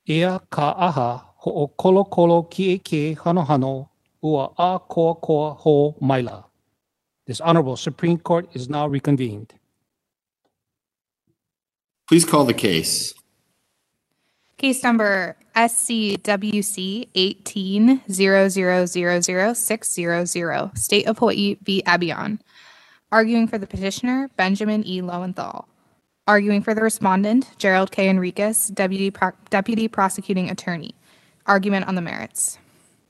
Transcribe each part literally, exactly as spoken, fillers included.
Ea ka aha ho'o kolo kolo ki ke hano hano ua a koa koa ho maila. This Honorable Supreme Court is now reconvened. Please call the case. Case number S C W C eighteen zero zero zero zero six zero zero, State of Hawaii v. Abion. Arguing for the petitioner, Benjamin E. Lowenthal. Arguing for the respondent, Gerald K. Enriquez, Deputy, Pro- Deputy Prosecuting Attorney. Argument on the merits.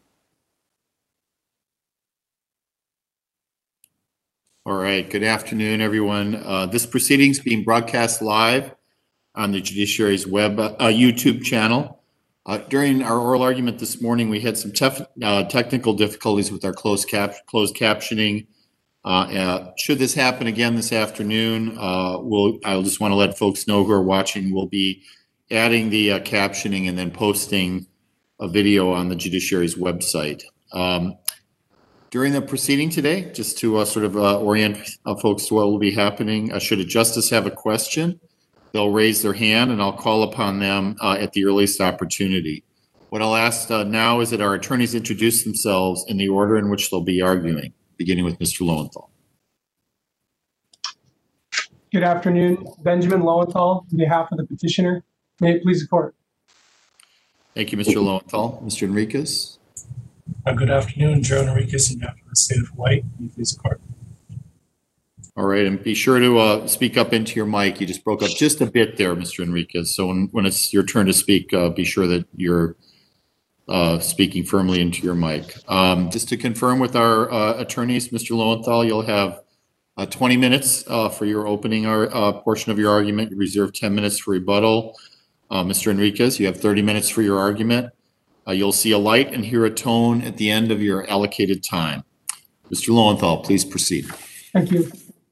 All right. Good afternoon, everyone. Uh, this proceeding is being broadcast live on the Judiciary's web uh, YouTube channel. Uh, during our oral argument this morning, we had some tef- uh, technical difficulties with our closed, cap- closed captioning. Uh, uh, should this happen again this afternoon, uh, we'll, I'll just want to let folks know who are watching. We'll be adding the uh, captioning and then posting a video on the Judiciary's website. Um, during the proceeding today, just to uh, sort of uh, orient uh, folks to what will be happening, uh, should a justice have a question, they'll raise their hand and I'll call upon them uh, at the earliest opportunity. What I'll ask uh, now is that our attorneys introduce themselves in the order in which they'll be arguing, beginning with Mister Lowenthal. Good afternoon, Benjamin Lowenthal, on behalf of the petitioner. May it please the court. Thank you, Mister Lowenthal. Mister Enriquez. Uh, good afternoon, Gerald Enriquez, on behalf of the State of Hawaii. May it please the court. All right, and be sure to uh, speak up into your mic. You just broke up just a bit there, Mister Enriquez. So when, when it's your turn to speak, uh, be sure that you're uh, speaking firmly into your mic. Um, just to confirm with our uh, attorneys, Mister Lowenthal, you'll have uh, twenty minutes uh, for your opening our, uh, portion of your argument. You reserve ten minutes for rebuttal. Uh, Mister Enriquez, you have thirty minutes for your argument. Uh, you'll see a light and hear a tone at the end of your allocated time. Mister Lowenthal, please proceed. Thank you.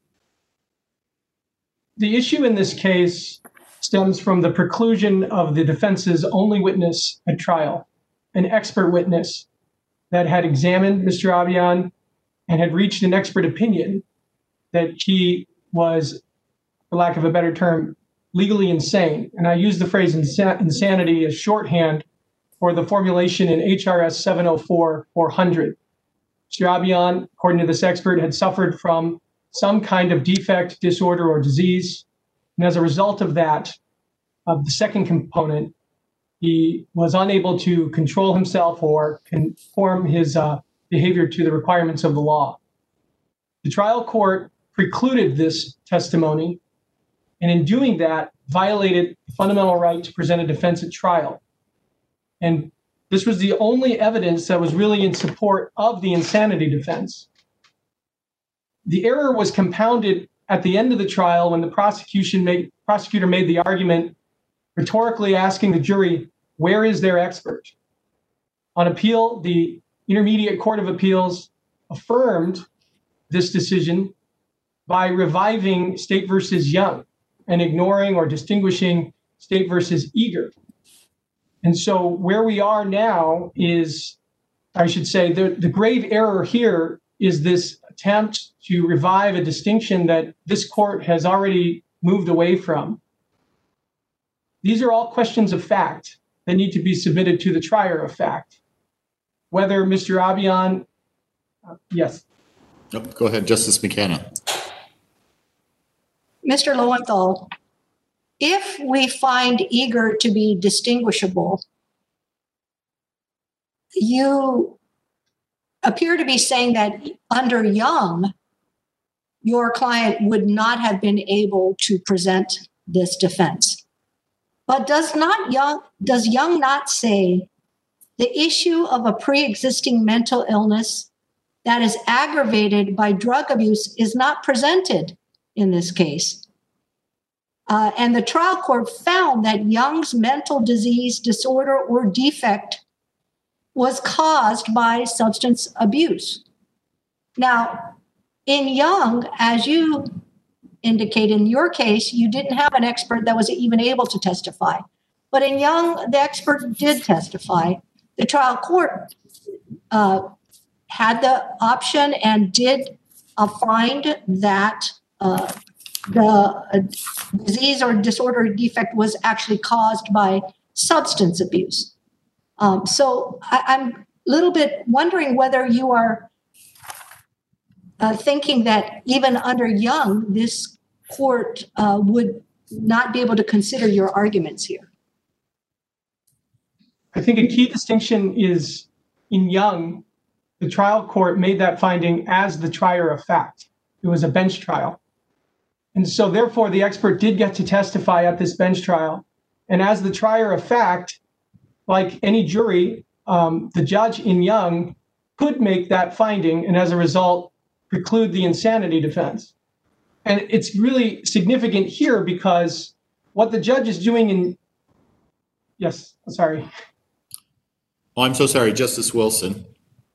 The issue in this case stems from the preclusion of the defense's only witness at trial, an expert witness that had examined Mister Abion and had reached an expert opinion that he was, for lack of a better term, legally insane. And I use the phrase insa- insanity as shorthand for the formulation in H R S seven oh four four hundred. Mister Abion, according to this expert, had suffered from some kind of defect, disorder, or disease. And as a result of that, of the second component, he was unable to control himself or conform his uh, behavior to the requirements of the law. The trial court precluded this testimony, and in doing that, violated the fundamental right to present a defense at trial. And this was the only evidence that was really in support of the insanity defense. The error was compounded at the end of the trial when the prosecution made, prosecutor made the argument, rhetorically asking the jury, where is their expert? On appeal, the Intermediate Court of Appeals affirmed this decision by reviving State versus Young and ignoring or distinguishing State versus Eager. And so where we are now is, I should say, the, the grave error here is this attempt to revive a distinction that this court has already moved away from. These are all questions of fact that need to be submitted to the trier of fact. Whether Mister Abion, uh, yes. Oh, go ahead, Justice McKenna. Mister Lowenthal, if we find Eager to be distinguishable, you appear to be saying that under Young, your client would not have been able to present this defense. But does not Young, does Young not say the issue of a pre-existing mental illness that is aggravated by drug abuse is not presented in this case? Uh, and the trial court found that Young's mental disease, disorder, or defect was caused by substance abuse. Now, in Young, as you indicate in your case, you didn't have an expert that was even able to testify. But in Young, the expert did testify. The trial court uh, had the option and did uh, find that uh, the uh, disease or disorder or defect was actually caused by substance abuse. Um, so I, I'm a little bit wondering whether you are uh, thinking that even under Young, this court uh, would not be able to consider your arguments here. I think a key distinction is in Young, the trial court made that finding as the trier of fact. It was a bench trial. And so therefore, the expert did get to testify at this bench trial. And as the trier of fact, like any jury, um, the judge in Young could make that finding and as a result preclude the insanity defense. And it's really significant here because what the judge is doing in, yes, sorry. Oh, I'm so sorry, Justice Wilson.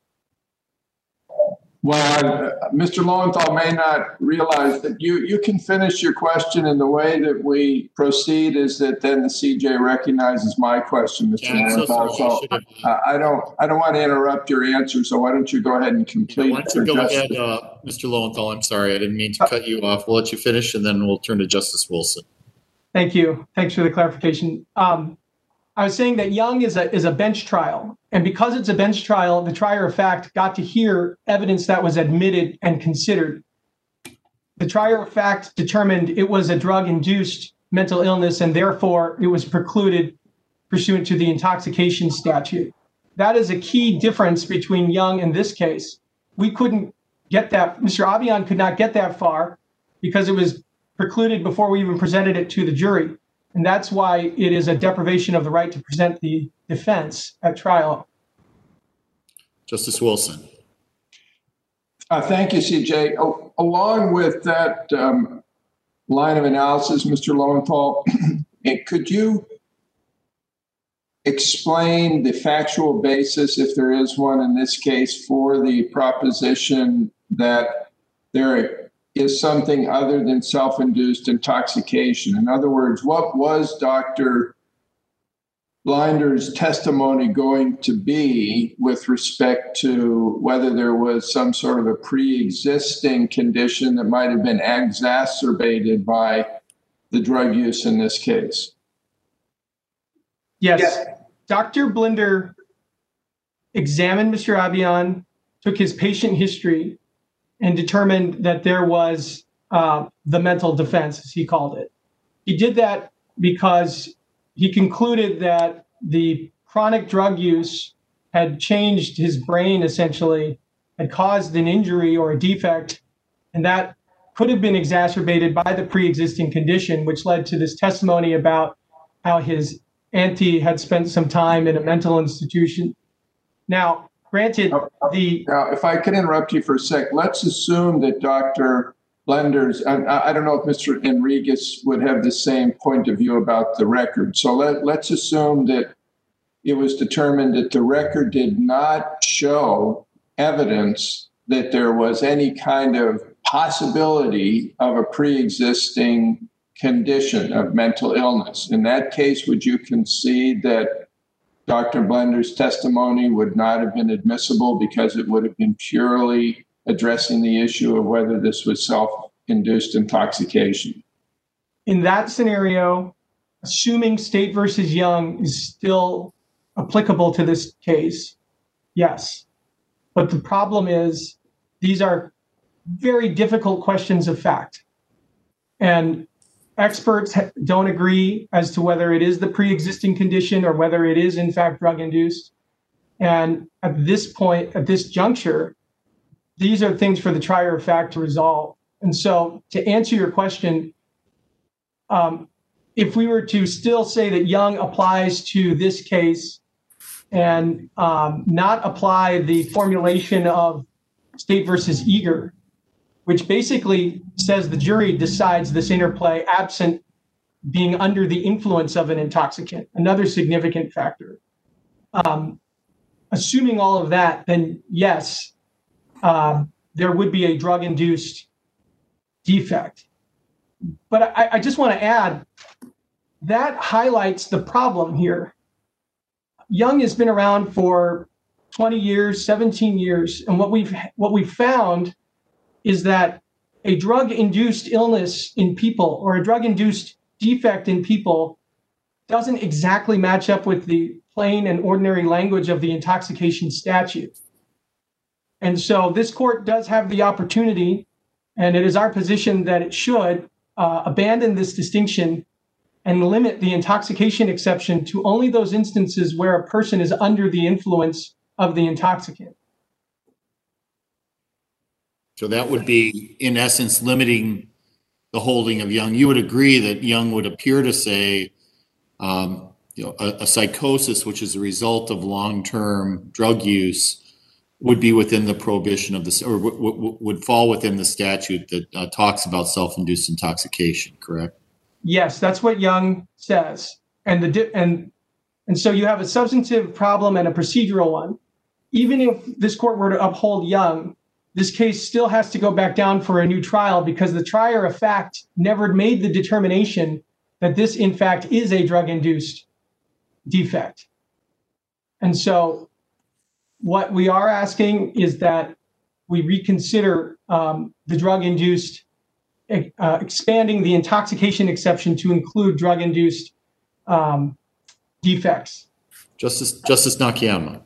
Well, uh, Mister Lowenthal may not realize that you, you can finish your question, and the way that we proceed is that then the C J recognizes my question, Mister Yeah, I'm so Lowenthal. sorry. I So should have- uh, I don't I don't want to interrupt your answer. So why don't you go ahead and complete? Why don't you your go justice? ahead, uh, Mister Lowenthal? I'm sorry, I didn't mean to cut you off. We'll let you finish, and then we'll turn to Justice Wilson. Thank you. Thanks for the clarification. Um, I was saying that Young is a is a bench trial, and because it's a bench trial, the trier of fact got to hear evidence that was admitted and considered. The trier of fact determined it was a drug-induced mental illness, and therefore it was precluded pursuant to the intoxication statute. That is a key difference between Young and this case. We couldn't get that. Mister Abian could not get that far because it was precluded before we even presented it to the jury. And that's why it is a deprivation of the right to present the defense at trial. Justice Wilson. Uh, thank you, C J. O- along with that um, line of analysis, Mister Lowenthal, could you explain the factual basis, if there is one in this case, for the proposition that there is something other than self-induced intoxication? In other words, what was Doctor Blinder's testimony going to be with respect to whether there was some sort of a pre-existing condition that might have been exacerbated by the drug use in this case? Yes. Yes. Doctor Blinder examined Mister Abian, took his patient history, and determined that there was uh, the mental defense, as he called it. He did that because he concluded that the chronic drug use had changed his brain, essentially, had caused an injury or a defect, and that could have been exacerbated by the pre-existing condition, which led to this testimony about how his auntie had spent some time in a mental institution. Now, granted, the Now, if I could interrupt you for a sec, let's assume that Doctor Blinder's, I, I don't know if Mister Enriquez would have the same point of view about the record. So let, let's assume that it was determined that the record did not show evidence that there was any kind of possibility of a pre-existing condition of mental illness. In that case, would you concede that Doctor Blinder's testimony would not have been admissible because it would have been purely addressing the issue of whether this was self-induced intoxication? In that scenario, assuming State versus Young is still applicable to this case, yes. But the problem is these are very difficult questions of fact. And experts don't agree as to whether it is the pre-existing condition or whether it is, in fact, drug-induced. And at this point, at this juncture, these are things for the trier of fact to resolve. And so to answer your question, um, if we were to still say that Young applies to this case and um, not apply the formulation of State versus Eager, which basically says the jury decides this interplay absent being under the influence of an intoxicant, another significant factor. Um, assuming all of that, then yes, um, there would be a drug-induced defect. But I, I just want to add, that highlights the problem here. Young has been around for twenty years, seventeen years, and what we've what we've found is that a drug-induced illness in people or a drug-induced defect in people doesn't exactly match up with the plain and ordinary language of the intoxication statute. And so this court does have the opportunity, and it is our position that it should uh, abandon this distinction and limit the intoxication exception to only those instances where a person is under the influence of the intoxicant. So that would be, in essence, limiting the holding of Young. You would agree that Young would appear to say, um, you know, a, a psychosis, which is a result of long-term drug use, would be within the prohibition of this, or w- w- would fall within the statute that uh, talks about self-induced intoxication, correct? Yes, that's what Young says. And the di- and and so you have a substantive problem and a procedural one. Even if this court were to uphold Young, this case still has to go back down for a new trial because the trier of fact never made the determination that this, in fact, is a drug-induced defect. And so what we are asking is that we reconsider um, the drug-induced, uh, expanding the intoxication exception to include drug-induced um, defects. Justice Justice Nakayama.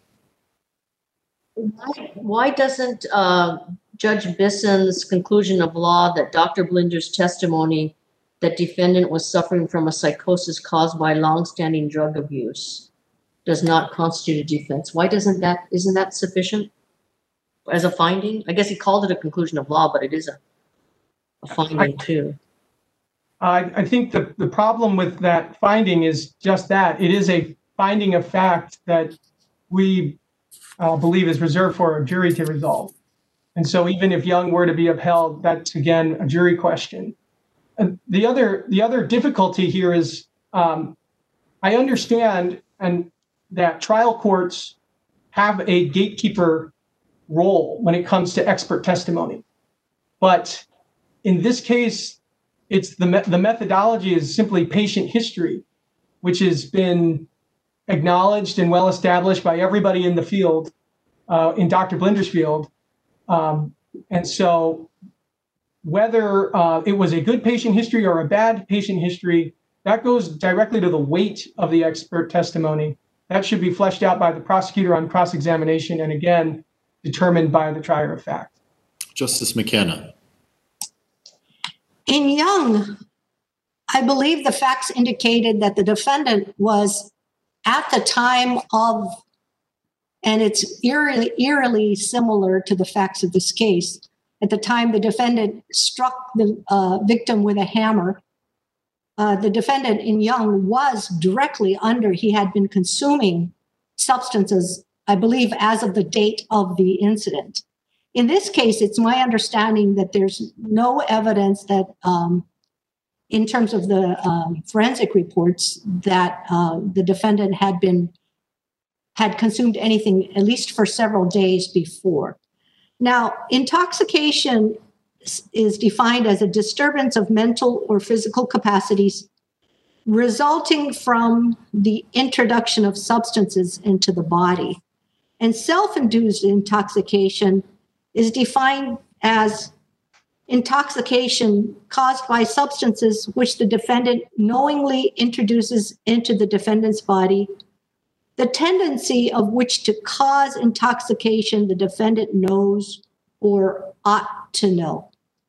Why, why doesn't uh, Judge Bisson's conclusion of law that Doctor Blinder's testimony that defendant was suffering from a psychosis caused by longstanding drug abuse does not constitute a defense? Why doesn't that, isn't that sufficient as a finding? I guess he called it a conclusion of law, but it is a, a finding I, too. I, I think the, the problem with that finding is just that. It is a finding of fact that we uh, believe is reserved for a jury to resolve. And so even if Young were to be upheld, that's, again, a jury question. And the other the other difficulty here is um, I understand and that trial courts have a gatekeeper role when it comes to expert testimony. But in this case, it's the, me- the methodology is simply patient history, which has been acknowledged and well established by everybody in the field, uh, in Doctor Blinder's field. Um, and so whether uh, it was a good patient history or a bad patient history, that goes directly to the weight of the expert testimony. That should be fleshed out by the prosecutor on cross-examination and, again, determined by the trier of fact. Justice McKenna. In Young, I believe the facts indicated that the defendant was at the time of, and it's eerily, eerily similar to the facts of this case, at the time the defendant struck the uh, victim with a hammer, uh, the defendant in Young was directly under, he had been consuming substances, I believe, as of the date of the incident. In this case, it's my understanding that there's no evidence that, um, in terms of the um, forensic reports, that uh, the defendant had been, had consumed anything, at least for several days before. Now, intoxication is defined as a disturbance of mental or physical capacities resulting from the introduction of substances into the body. And self-induced intoxication is defined as intoxication caused by substances which the defendant knowingly introduces into the defendant's body, the tendency of which to cause intoxication the defendant knows or ought to know.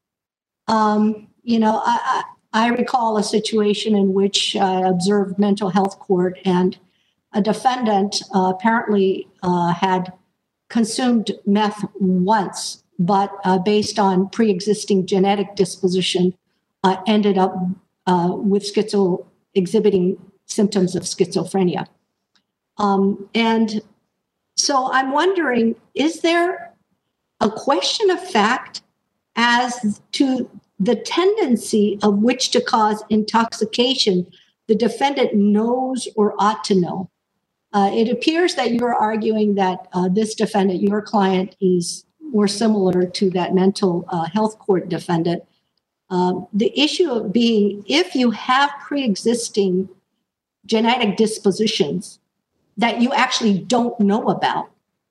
Um, you know, I, I, I recall a situation in which I observed mental health court, and a defendant uh, apparently uh, had consumed meth once, but uh, based on pre-existing genetic disposition, uh, ended up uh, with schizo, exhibiting symptoms of schizophrenia. Um, and so I'm wondering, is there a question of fact as to the tendency of which to cause intoxication the defendant knows or ought to know? Uh, it appears that you're arguing that uh, this defendant, your client, is more similar to that mental uh, health court defendant. Um, the issue of being, if you have pre-existing genetic dispositions that you actually don't know about,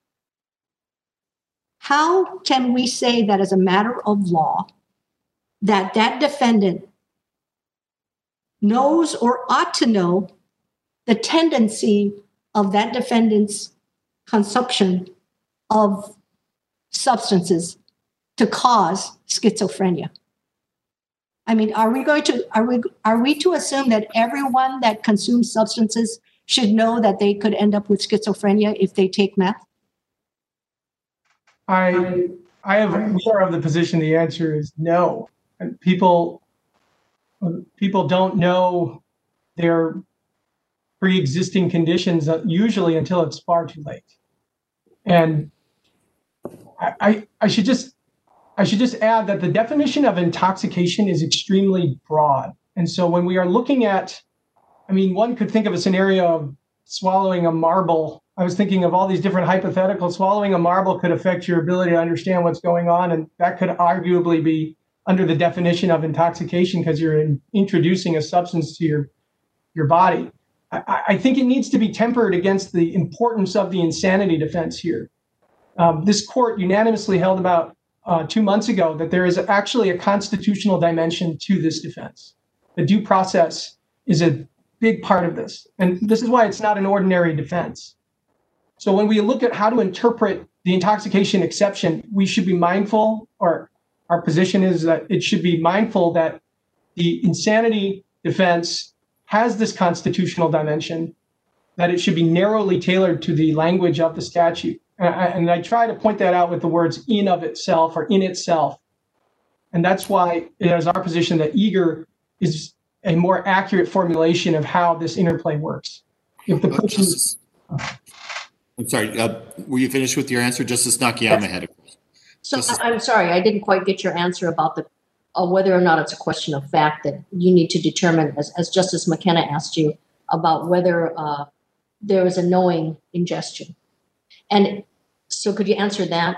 how can we say that as a matter of law that that defendant knows or ought to know the tendency of that defendant's consumption of substances to cause schizophrenia. I mean, are we going to are we are we to assume that everyone that consumes substances should know that they could end up with schizophrenia if they take meth? I I have we are of the position the answer is no. And people people don't know their pre-existing conditions usually until it's far too late. And I, I I should just I should just add that the definition of intoxication is extremely broad. And so when we are looking at, I mean, one could think of a scenario of swallowing a marble. I was thinking of all these different hypotheticals. Swallowing a marble could affect your ability to understand what's going on. And that could arguably be under the definition of intoxication because you're in, introducing a substance to your, your body. I, I think it needs to be tempered against the importance of the insanity defense here. Um, this court unanimously held about Uh, two months ago that there is actually a constitutional dimension to this defense. The due process is a big part of this. And this is why it's not an ordinary defense. So when we look at how to interpret the intoxication exception, we should be mindful, or our position is that it should be mindful that the insanity defense has this constitutional dimension, that it should be narrowly tailored to the language of the statute. And I, and I try to point that out with the words in of itself or in itself. And that's why it is our position that eager is a more accurate formulation of how this interplay works. If the person, Justice, I'm sorry, uh, were you finished with your answer? Justice Nakayama Yes. had a question. So Justice- I- I'm sorry, I didn't quite get your answer about the uh, whether or not it's a question of fact that you need to determine, as, as Justice McKenna asked you, about whether uh, there is a knowing ingestion. And so could you answer that?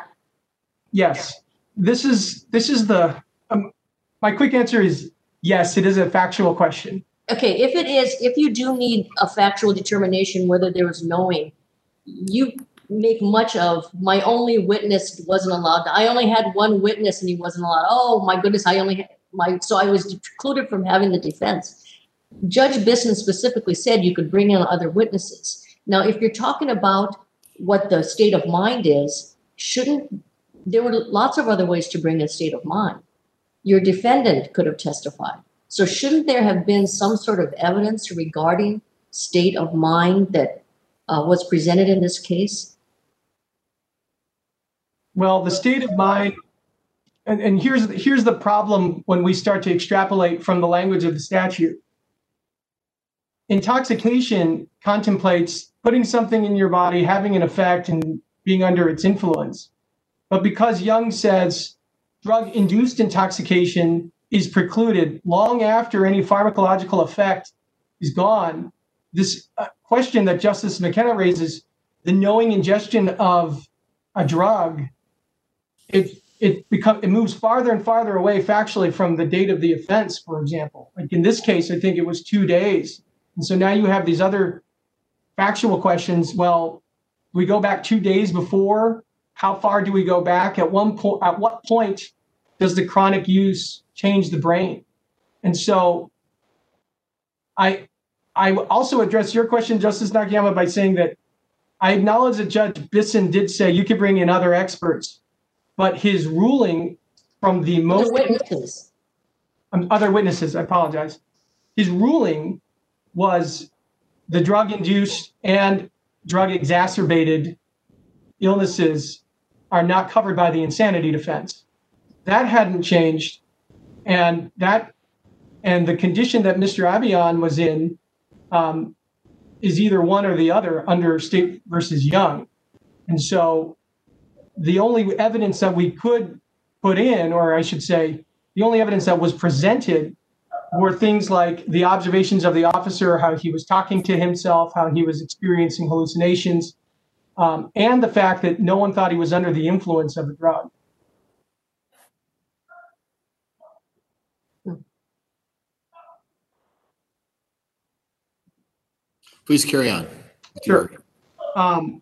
yes, this is this is the, um, my quick answer is yes, it is a factual question. Okay, if it is, if you do need a factual determination whether there is knowing, you make much of my only witness wasn't allowed. To, I only had one witness and he wasn't allowed. Oh my goodness, I only had my, so I was precluded from having the defense. Judge Bisson specifically said you could bring in other witnesses. Now, if you're talking about what the state of mind is, shouldn't, there were lots of other ways to bring in state of mind. Your defendant could have testified. So shouldn't there have been some sort of evidence regarding state of mind that uh, was presented in this case? Well, the state of mind, and, and here's here's the problem when we start to extrapolate from the language of the statute. Intoxication contemplates putting something in your body, having an effect, and being under its influence. But because Young says drug-induced intoxication is precluded long after any pharmacological effect is gone, this uh, question that Justice McKenna raises, the knowing ingestion of a drug, it it become it moves farther and farther away factually from the date of the offense, for example. Like in this case, I think it was two days. And so now you have these other factual questions. Well, we go back two days before. How far do we go back? At one point, at what point does the chronic use change the brain? And so I I also address your question, Justice Nakayama, by saying that I acknowledge that Judge Bisson did say you could bring in other experts, but his ruling from the most The witnesses. um, other witnesses, I apologize. His ruling was the drug-induced and drug-exacerbated illnesses are not covered by the insanity defense. That hadn't changed, and that and the condition that Mister Abian was in um, is either one or the other under State versus Young. And so the only evidence that we could put in, or I should say, the only evidence that was presented were things like the observations of the officer, how he was talking to himself, how he was experiencing hallucinations, um, and the fact that no one thought he was under the influence of a drug. Please carry on. with Sure. your- Um,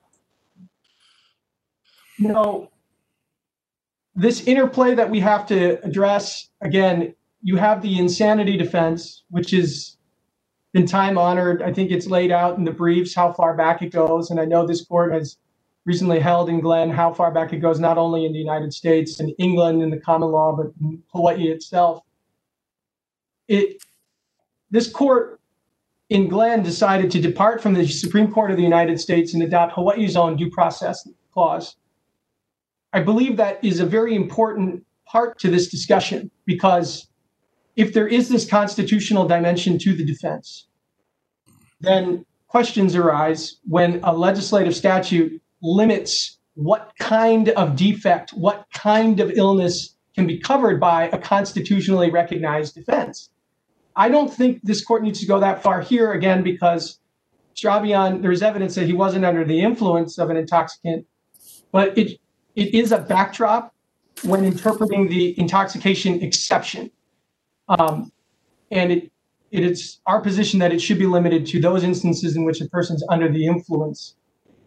you know, this interplay that we have to address, again, you have the insanity defense, which is been time honored. I think it's laid out in the briefs how far back it goes. And I know this court has recently held in Glenn how far back it goes, not only in the United States and England in the common law, but in Hawaii itself. It, this court in Glenn decided to depart from the Supreme Court of the United States and adopt Hawaii's own due process clause. I believe that is a very important part to this discussion, because if there is this constitutional dimension to the defense, then questions arise when a legislative statute limits what kind of defect, what kind of illness can be covered by a constitutionally recognized defense. I don't think this court needs to go that far here, again, because Strabian, there's evidence that he wasn't under the influence of an intoxicant, but it it is a backdrop when interpreting the intoxication exception. Um, and it it is our position that it should be limited to those instances in which a person's under the influence.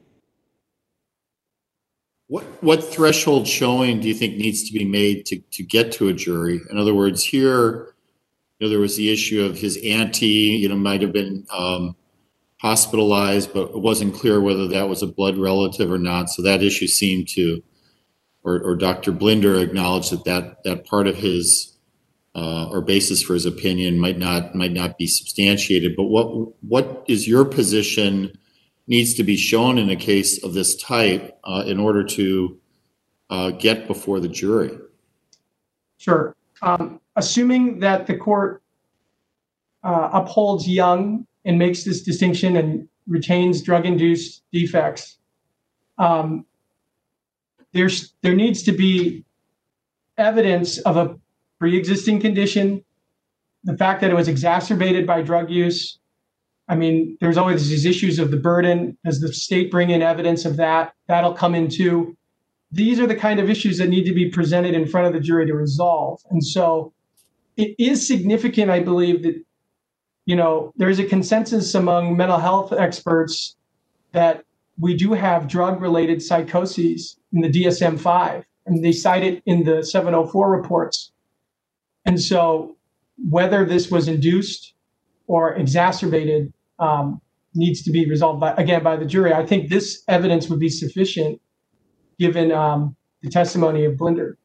What what threshold showing do you think needs to be made to, to get to a jury? In other words, here, you know, there was the issue of his auntie, you know, might have been um, hospitalized, but it wasn't clear whether that was a blood relative or not. So that issue seemed to, or, or Doctor Blinder acknowledged that that, that part of his uh, or basis for his opinion might not might not be substantiated. But what what is your position needs to be shown in a case of this type uh, in order to uh, get before the jury? Sure. Um, assuming that the court uh, upholds Young and makes this distinction and retains drug-induced defects, um, there's there needs to be evidence of a pre-existing condition, the fact that it was exacerbated by drug use. I mean, there's always these issues of the burden. Does the state bring in evidence of that? That'll come in too. These are the kind of issues that need to be presented in front of the jury to resolve. And so it is significant, I believe, that, you know, there is a consensus among mental health experts that we do have drug-related psychoses in the D S M five, and they cite it in the seven oh four reports. And so whether this was induced or exacerbated um, needs to be resolved, by, again, by the jury. I think this evidence would be sufficient given um, the testimony of Blinder.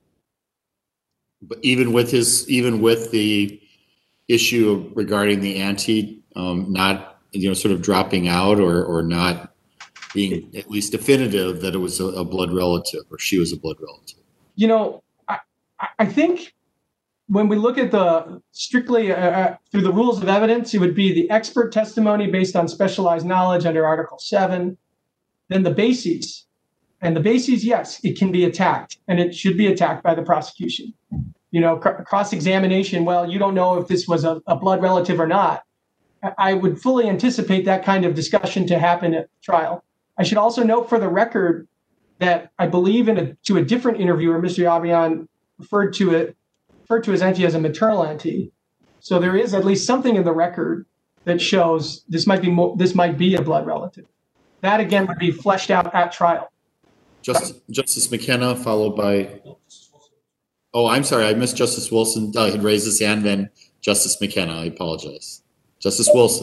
But even with his, even with the issue regarding the auntie um, not, you know, sort of dropping out or or not being at least definitive that it was a, a blood relative or she was a blood relative. You know, I, I think when we look at the strictly uh, through the rules of evidence, it would be the expert testimony based on specialized knowledge under Article seven, then the bases. And the bases, yes, it can be attacked, and it should be attacked by the prosecution. You know, cr- cross-examination, well, you don't know if this was a, a blood relative or not. I-, I would fully anticipate that kind of discussion to happen at trial. I should also note for the record that I believe in a, to a different interviewer, Mister Abian referred to it, referred to his auntie as a maternal auntie. So there is at least something in the record that shows this might be mo- this might be a blood relative. That again would be fleshed out at trial. Justice, Justice McKenna, followed by, oh, I'm sorry, I missed Justice Wilson. Uh, had raised his hand, then Justice McKenna. I apologize. Justice Wilson.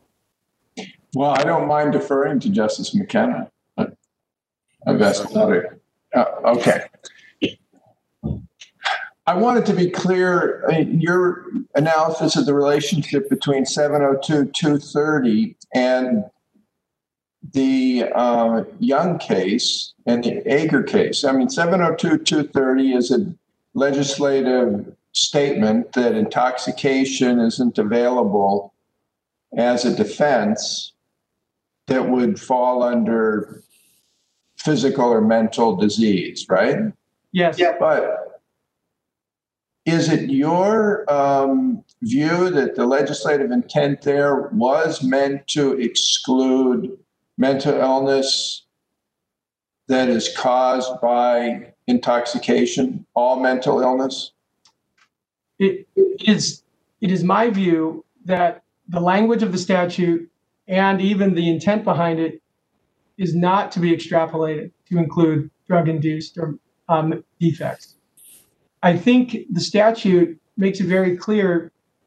Well, I don't mind deferring to Justice McKenna. I've asked about it. Uh, okay. I wanted to be clear, I mean, your analysis of the relationship between seven oh two two thirty and the uh, Young case and the Ager case. I mean, seven oh two two thirty is a legislative statement that intoxication isn't available as a defense that would fall under physical or mental disease, right? Yes. Yeah, but is it your um, view that the legislative intent there was meant to exclude mental illness that is caused by intoxication, all mental illness? It, it is it is my view that the language of the statute and even the intent behind it is not to be extrapolated to include drug-induced or um, defects. I think the statute makes it very clear.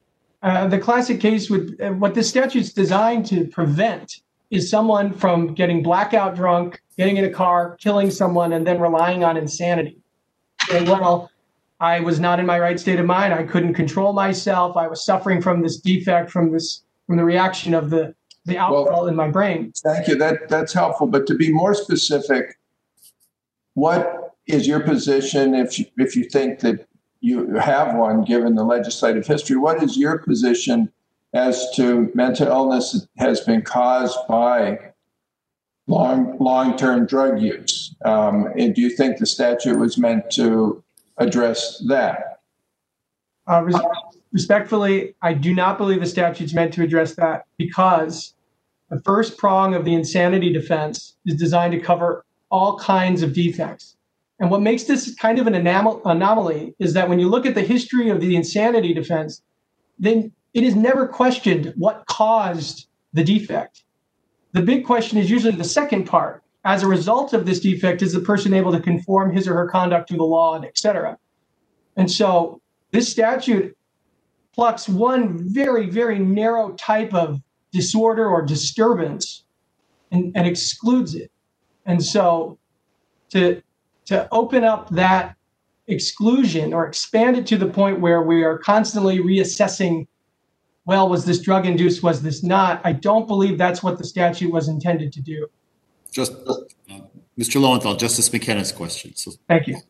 Uh, the classic case would, uh, what this statute's designed to prevent is someone from getting blackout drunk, getting in a car, killing someone, and then relying on insanity. And well, I was not in my right state of mind. I couldn't control myself. I was suffering from this defect, from this, from the reaction of the, the alcohol well, in my brain. Thank you. That that's helpful. But to be more specific, what is your position if you, if you think that you have one, given the legislative history? What is your position as to mental illness that has been caused by long, long-term drug use? Um, and do you think the statute was meant to address that? Uh, res- respectfully, I do not believe the statute's meant to address that, because the first prong of the insanity defense is designed to cover all kinds of defects. And what makes this kind of an anom- anomaly is that when you look at the history of the insanity defense, then it is never questioned what caused the defect. The big question is usually the second part. As a result of this defect, is the person able to conform his or her conduct to the law, and et cetera? And so this statute plucks one very, very narrow type of disorder or disturbance and, and excludes it. And so to to open up that exclusion or expand it to the point where we are constantly reassessing, well, was this drug induced, was this not? I don't believe that's what the statute was intended to do. Just, uh, Mister Lowenthal, Justice McKenna's question. So, Thank you.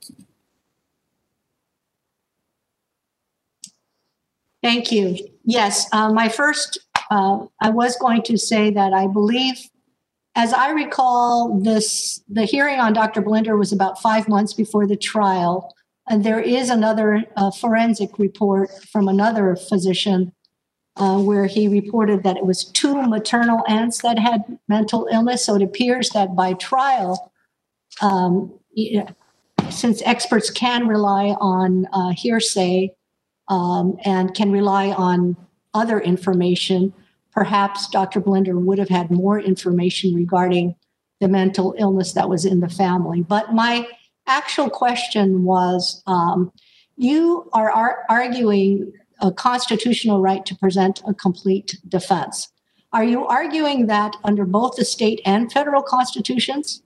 Thank you. Yes, uh, my first, uh, I was going to say that I believe, as I recall, this the hearing on Doctor Blinder was about five months before the trial, and there is another uh, forensic report from another physician uh, where he reported that it was two maternal aunts that had mental illness. So it appears that by trial, um, since experts can rely on uh, hearsay um, and can rely on other information, perhaps Doctor Blinder would have had more information regarding the mental illness that was in the family. But my actual question was, um, you are ar- arguing a constitutional right to present a complete defense. Are you arguing that under both the state and federal constitutions?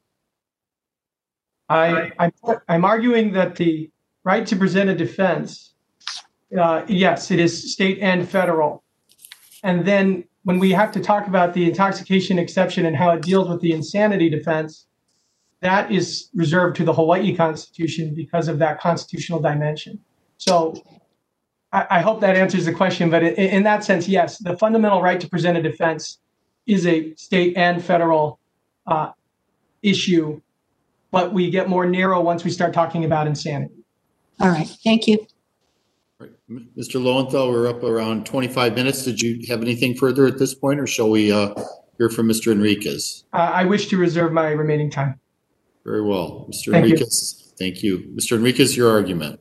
I, I'm, I'm arguing that the right to present a defense, uh, yes, it is state and federal. And then when we have to talk about the intoxication exception and how it deals with the insanity defense, that is reserved to the Hawaii Constitution because of that constitutional dimension. So I, I hope that answers the question. But in, in that sense, yes, the fundamental right to present a defense is a state and federal uh, issue, but we get more narrow once we start talking about insanity. All right. Thank you. Mister Lowenthal, we're up around twenty-five minutes. Did you have anything further at this point, or shall we uh, hear from Mister Enriquez? Uh, I wish to reserve my remaining time. Very well. Mister Thank Enriquez, you. Thank you. Mister Enriquez, your argument.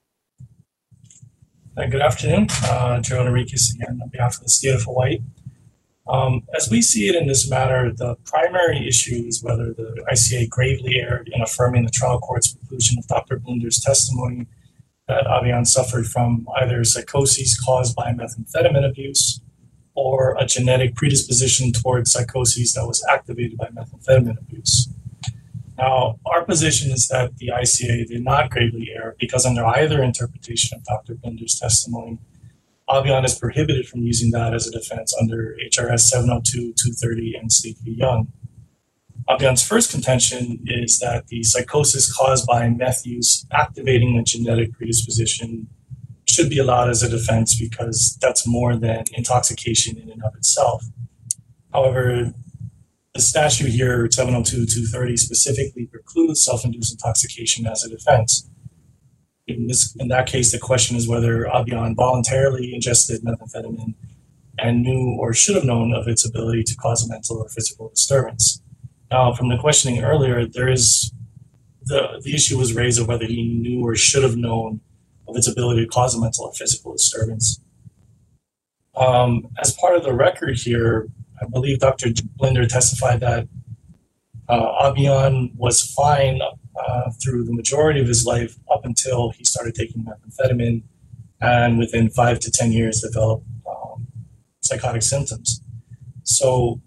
Uh, good afternoon. Uh, Joe Enriquez again on behalf of the state of Hawaii. Um, as we see it in this matter, the primary issue is whether the I C A gravely erred in affirming the trial court's conclusion of Doctor Blinder's testimony that Avian suffered from either psychosis caused by methamphetamine abuse or a genetic predisposition towards psychosis that was activated by methamphetamine abuse. Now, our position is that the I C A did not gravely err because under either interpretation of Doctor Blinder's testimony, Avian is prohibited from using that as a defense under H R S seven oh two, two thirty and State v. Young. Avian's first contention is that the psychosis caused by meth use activating a genetic predisposition should be allowed as a defense because that's more than intoxication in and of itself. However, the statute here, seven oh two, two thirty, specifically precludes self-induced intoxication as a defense. In, this, in that case, the question is whether Avian voluntarily ingested methamphetamine and knew or should have known of its ability to cause a mental or physical disturbance. Now, from the questioning earlier, there is the, the issue was raised of whether he knew or should have known of its ability to cause a mental or physical disturbance. Um, as part of the record here, I believe Doctor Blinder testified that uh, Avian was fine uh, through the majority of his life up until he started taking methamphetamine. and within five to ten years develop um, psychotic symptoms. So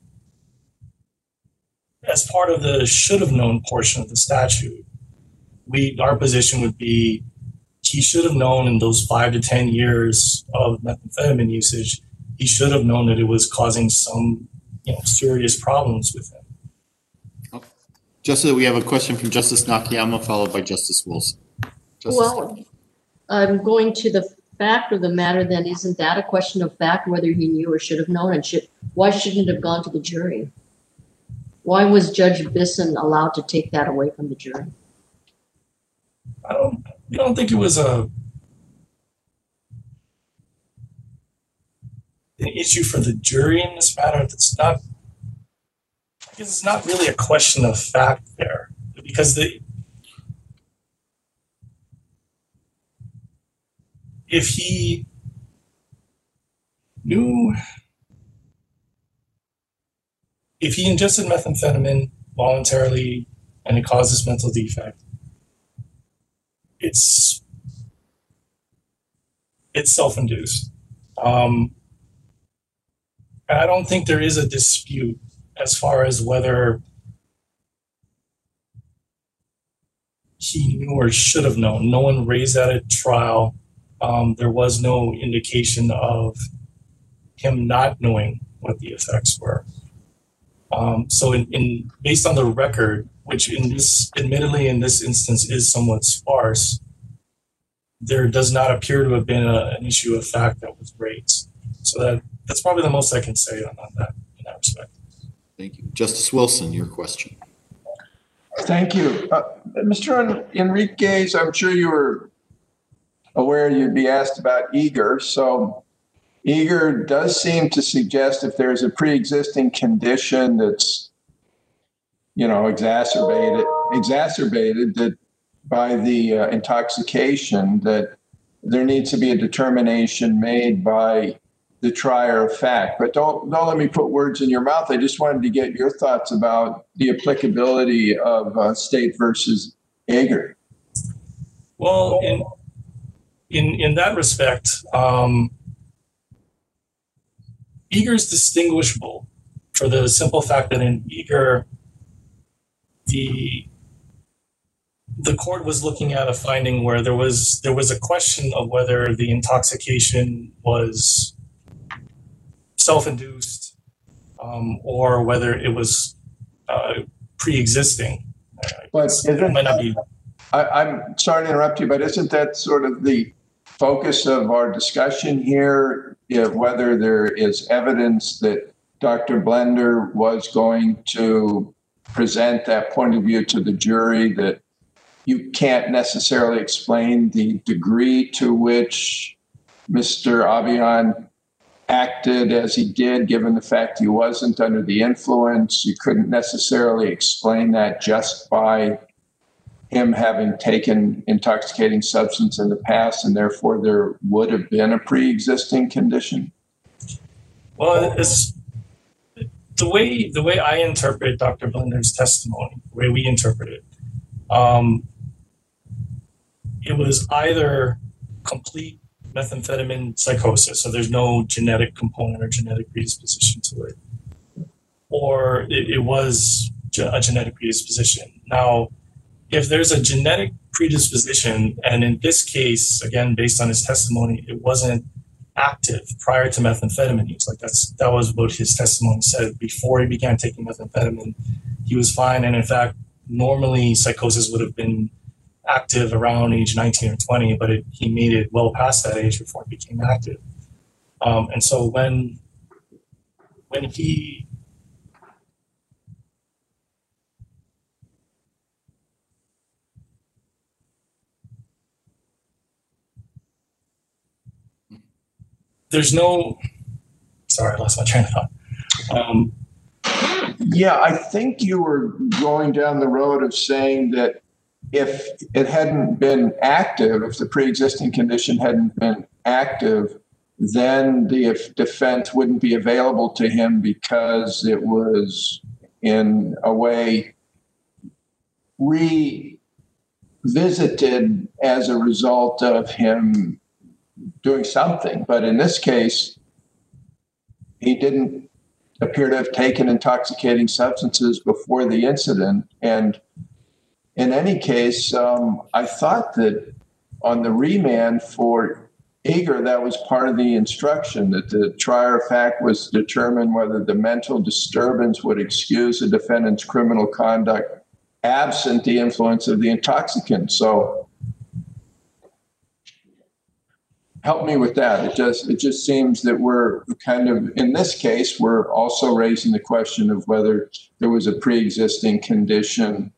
as part of the should have known portion of the statute, we our position would be he should have known in those five to ten years of methamphetamine usage, he should have known that it was causing some, you know, serious problems with him. Justice, we have a question from Justice Nakayama, followed by Justice Wilson. Justice Well, I'm going to the fact of the matter then. Isn't that a question of fact, whether he knew or should have known, and should why shouldn't it have gone to the jury? Why was Judge Bisson allowed to take that away from the jury? I don't, I don't think it was a an issue for the jury in this matter. It's not, I guess it's not really a question of fact there, because the if he knew, if he ingested methamphetamine voluntarily and it caused this mental defect, it's it's self-induced. Um, and I don't think there is a dispute as far as whether he knew or should have known. No one raised that at trial. Um, there was no indication of him not knowing what the effects were. Um, so in, in based on the record, which in this, admittedly in this instance is somewhat sparse, there does not appear to have been a, an issue of fact that was raised. So that that's probably the most I can say on, on that in that respect. Thank you. Justice Wilson, your question. Thank you. Uh, Mister Enriquez, I'm sure you were aware you'd be asked about Eager. So Eager does seem to suggest if there's a pre-existing condition that's, you know, exacerbated, exacerbated that by the uh, intoxication, that there needs to be a determination made by the trier of fact. But don't don't let me put words in your mouth. I just wanted to get your thoughts about the applicability of uh, State versus Eager. Well, in in in that respect, um, Eager is distinguishable for the simple fact that in Eager, the the court was looking at a finding where there was there was a question of whether the intoxication was self-induced um, or whether it was uh, pre-existing. But it might not be. I, I'm sorry to interrupt you, but isn't that sort of the focus of our discussion here, if whether there is evidence that Doctor Blender was going to present that point of view to the jury, that you can't necessarily explain the degree to which Mister Avian acted as he did, given the fact he wasn't under the influence. You couldn't necessarily explain that just by him having taken intoxicating substance in the past, and therefore there would have been a pre-existing condition? Well, it's the way the way I interpret Doctor Blender's testimony, the way we interpret it, um, it was either complete methamphetamine psychosis, so there's no genetic component or genetic predisposition to it, or it, it was a genetic predisposition. Now, if there's a genetic predisposition, and in this case, again, based on his testimony, it wasn't active prior to methamphetamine use. Like that's that was what his testimony said. Before he began taking methamphetamine, he was fine, and in fact, normally psychosis would have been active around age nineteen or twenty, but it, he made it well past that age before it became active. Um, and so when when he there's no sorry, I lost my train of thought. Um, yeah, I think you were going down the road of saying that if it hadn't been active, if the pre-existing condition hadn't been active, then the defense wouldn't be available to him because it was in a way revisited as a result of him doing something. But in this case, he didn't appear to have taken intoxicating substances before the incident. And in any case, um, I thought that on the remand for Eager, that was part of the instruction, that the trier of fact was to determine whether the mental disturbance would excuse the defendant's criminal conduct absent the influence of the intoxicant. So help me with that. It just it just seems that we're kind of, in this case, we're also raising the question of whether there was a pre-existing condition.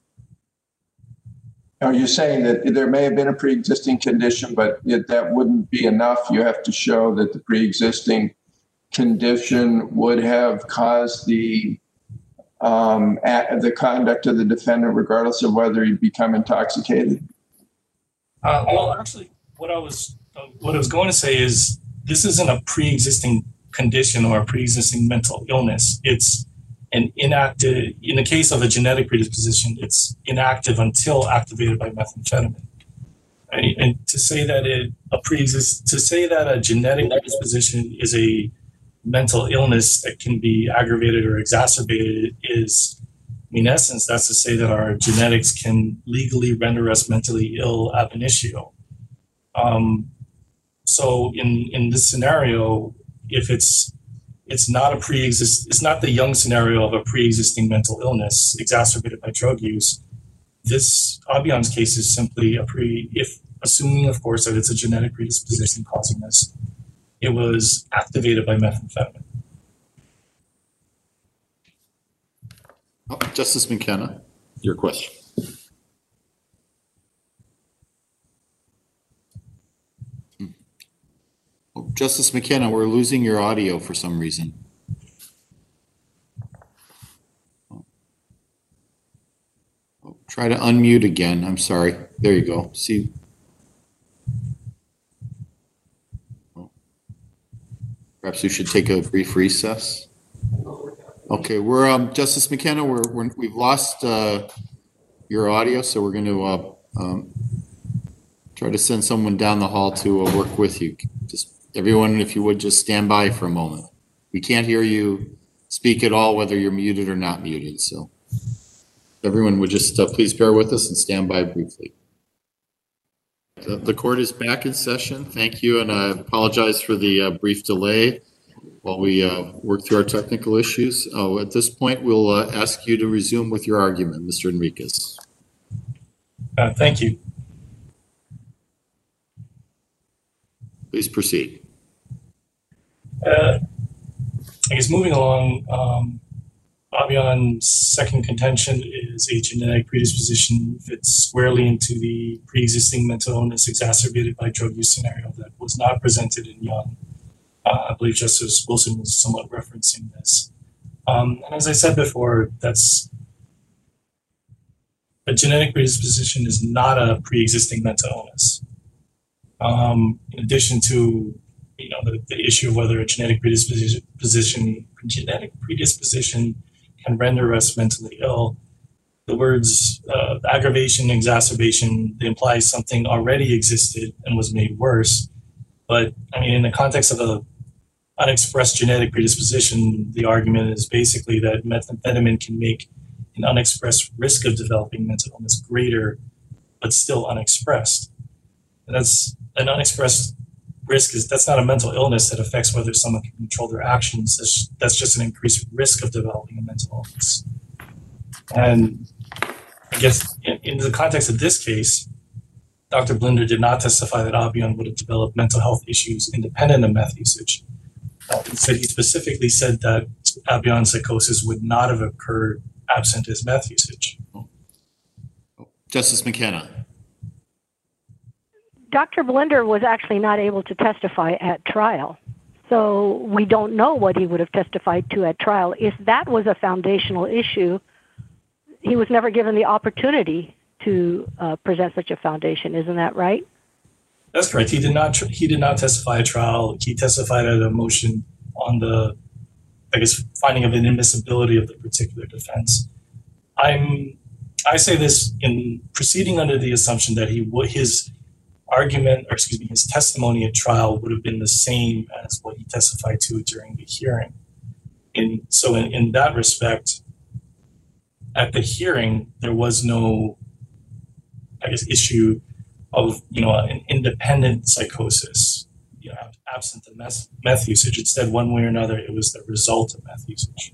Are you saying that there may have been a pre-existing condition, but it, that wouldn't be enough? You have to show that the pre-existing condition would have caused the um, at, the conduct of the defendant, regardless of whether he'd become intoxicated? Uh, well, actually, what I was what I was going to say is this isn't a pre-existing condition or a pre-existing mental illness. It's an inactive, in the case of a genetic predisposition, it's inactive until activated by methamphetamine. Right? And to say that it a pre-exist, to say that a genetic predisposition is a mental illness that can be aggravated or exacerbated is, in essence, that's to say that our genetics can legally render us mentally ill ab initio. Um, so in in this scenario, if it's It's not a pre-exist. It's not the young scenario of a pre-existing mental illness exacerbated by drug use. This Abion's case is simply a pre. If assuming, of course, that it's a genetic predisposition causing this, it was activated by methamphetamine. Oh, Justice McKenna, your question. Justice McKenna, we're losing your audio for some reason. Oh, try to unmute again. I'm sorry. There you go. See. Oh. Perhaps we should take a brief recess. Okay, we're um, Justice McKenna. We're, we're we've lost uh, your audio, so we're going to uh, um, try to send someone down the hall to uh, work with you. Just. Everyone, if you would just stand by for a moment. We can't hear you speak at all, whether you're muted or not muted. So everyone would just uh, please bear with us and stand by briefly. The, the court is back in session. Thank you. And I apologize for the uh, brief delay while we uh, work through our technical issues. Oh, at this point, we'll uh, ask you to resume with your argument, Mister Enriquez. Uh, thank you. Please proceed. Uh, I guess moving along, um, Abion's second contention is a genetic predisposition fits squarely into the pre-existing mental illness exacerbated by drug use scenario that was not presented in Young. Uh, I believe Justice Wilson was somewhat referencing this. Um, and as I said before, that's a genetic predisposition is not a pre-existing mental illness. Um, in addition to, you know, the, the issue of whether a genetic predisposition, genetic predisposition can render us mentally ill, the words uh, aggravation, exacerbation, they imply something already existed and was made worse. But I mean, in the context of a unexpressed genetic predisposition, the argument is basically that methamphetamine can make an unexpressed risk of developing mental illness greater, but still unexpressed. And that's an unexpressed risk is that's not a mental illness that affects whether someone can control their actions. That's, that's just an increased risk of developing a mental illness. And I guess in, in the context of this case, Doctor Blinder did not testify that Abion would have developed mental health issues independent of meth usage. Uh, he said he specifically said that Abion's psychosis would not have occurred absent his meth usage. Justice McKenna. Doctor Blinder was actually not able to testify at trial, so we don't know what he would have testified to at trial. If that was a foundational issue, he was never given the opportunity to uh, present such a foundation. Isn't that right? That's correct. He did not. He did not testify at trial. He testified at a motion on the, I guess, finding of inadmissibility of the particular defense. I'm. I say this in proceeding under the assumption that he would his argument, or excuse me, his testimony at trial would have been the same as what he testified to during the hearing. And so in, in that respect, at the hearing, there was no, I guess, issue of, you know, an independent psychosis, you know, absent the meth, meth usage. Instead, one way or another, it was the result of meth usage.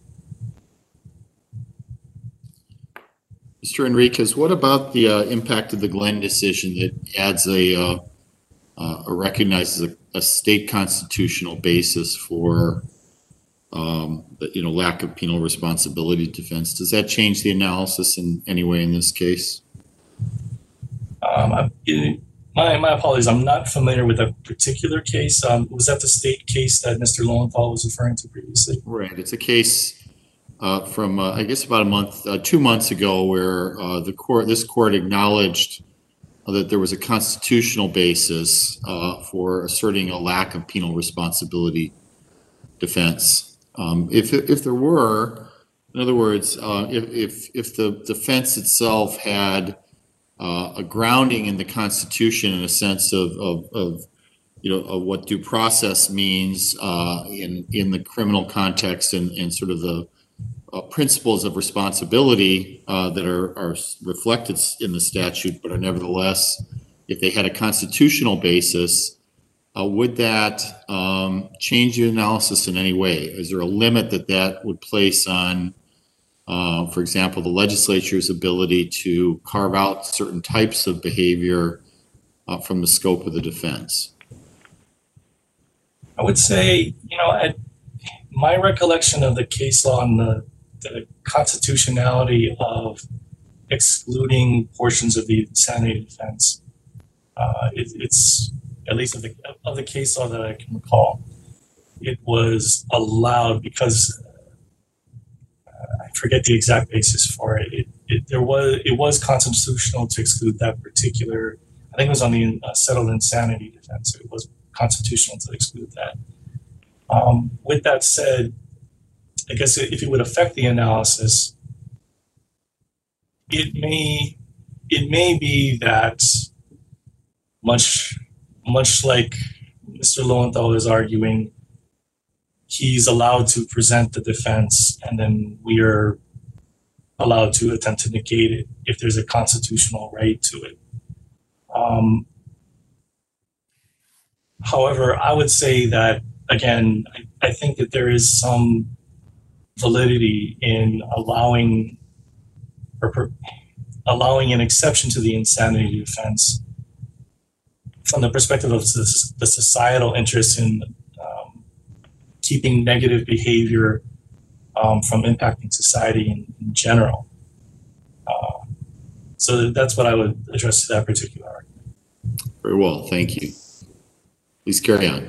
Mister Enriquez, what about the uh, impact of the Glenn decision that adds a, uh, uh, or recognizes a, a state constitutional basis for, um, the, you know, lack of penal responsibility defense? Does that change the analysis in any way in this case? Um, I, it, my, my apologies. I'm not familiar with a particular case. Um, was that the state case that Mister Lowenthal was referring to previously? Right. It's a case uh, from, uh, I guess, about a month, uh, two months ago, where uh, the court, this court acknowledged uh, that there was a constitutional basis uh, for asserting a lack of penal responsibility defense. Um, if if there were, in other words, uh, if, if if the defense itself had Uh, a grounding in the Constitution in a sense of, of, of you know, of what due process means uh, in in the criminal context, and, and sort of the uh, principles of responsibility uh, that are, are reflected in the statute, but are nevertheless, if they had a constitutional basis, uh, would that um, change the analysis in any way? Is there a limit that that would place on, Uh, for example, the legislature's ability to carve out certain types of behavior uh, from the scope of the defense? I would say, you know, at my recollection of the case law and the, the constitutionality of excluding portions of the insanity defense, uh, it, it's, at least of the, of the case law that I can recall, it was allowed because I forget the exact basis for it. It, it. There was it was constitutional to exclude that particular. I think it was on the uh, settled insanity defense. It was constitutional to exclude that. Um, with that said, I guess if it would affect the analysis, it may it may be that much much like Mister Lowenthal is arguing, he's allowed to present the defense, and then we are allowed to attempt to negate it if there's a constitutional right to it. Um, however, I would say that, again, I, I think that there is some validity in allowing or per, allowing an exception to the insanity defense from the perspective of the, the societal interest in keeping negative behavior um, from impacting society in, in general. Uh, so that's what I would address to that particular argument. Very well, thank you. Please carry on.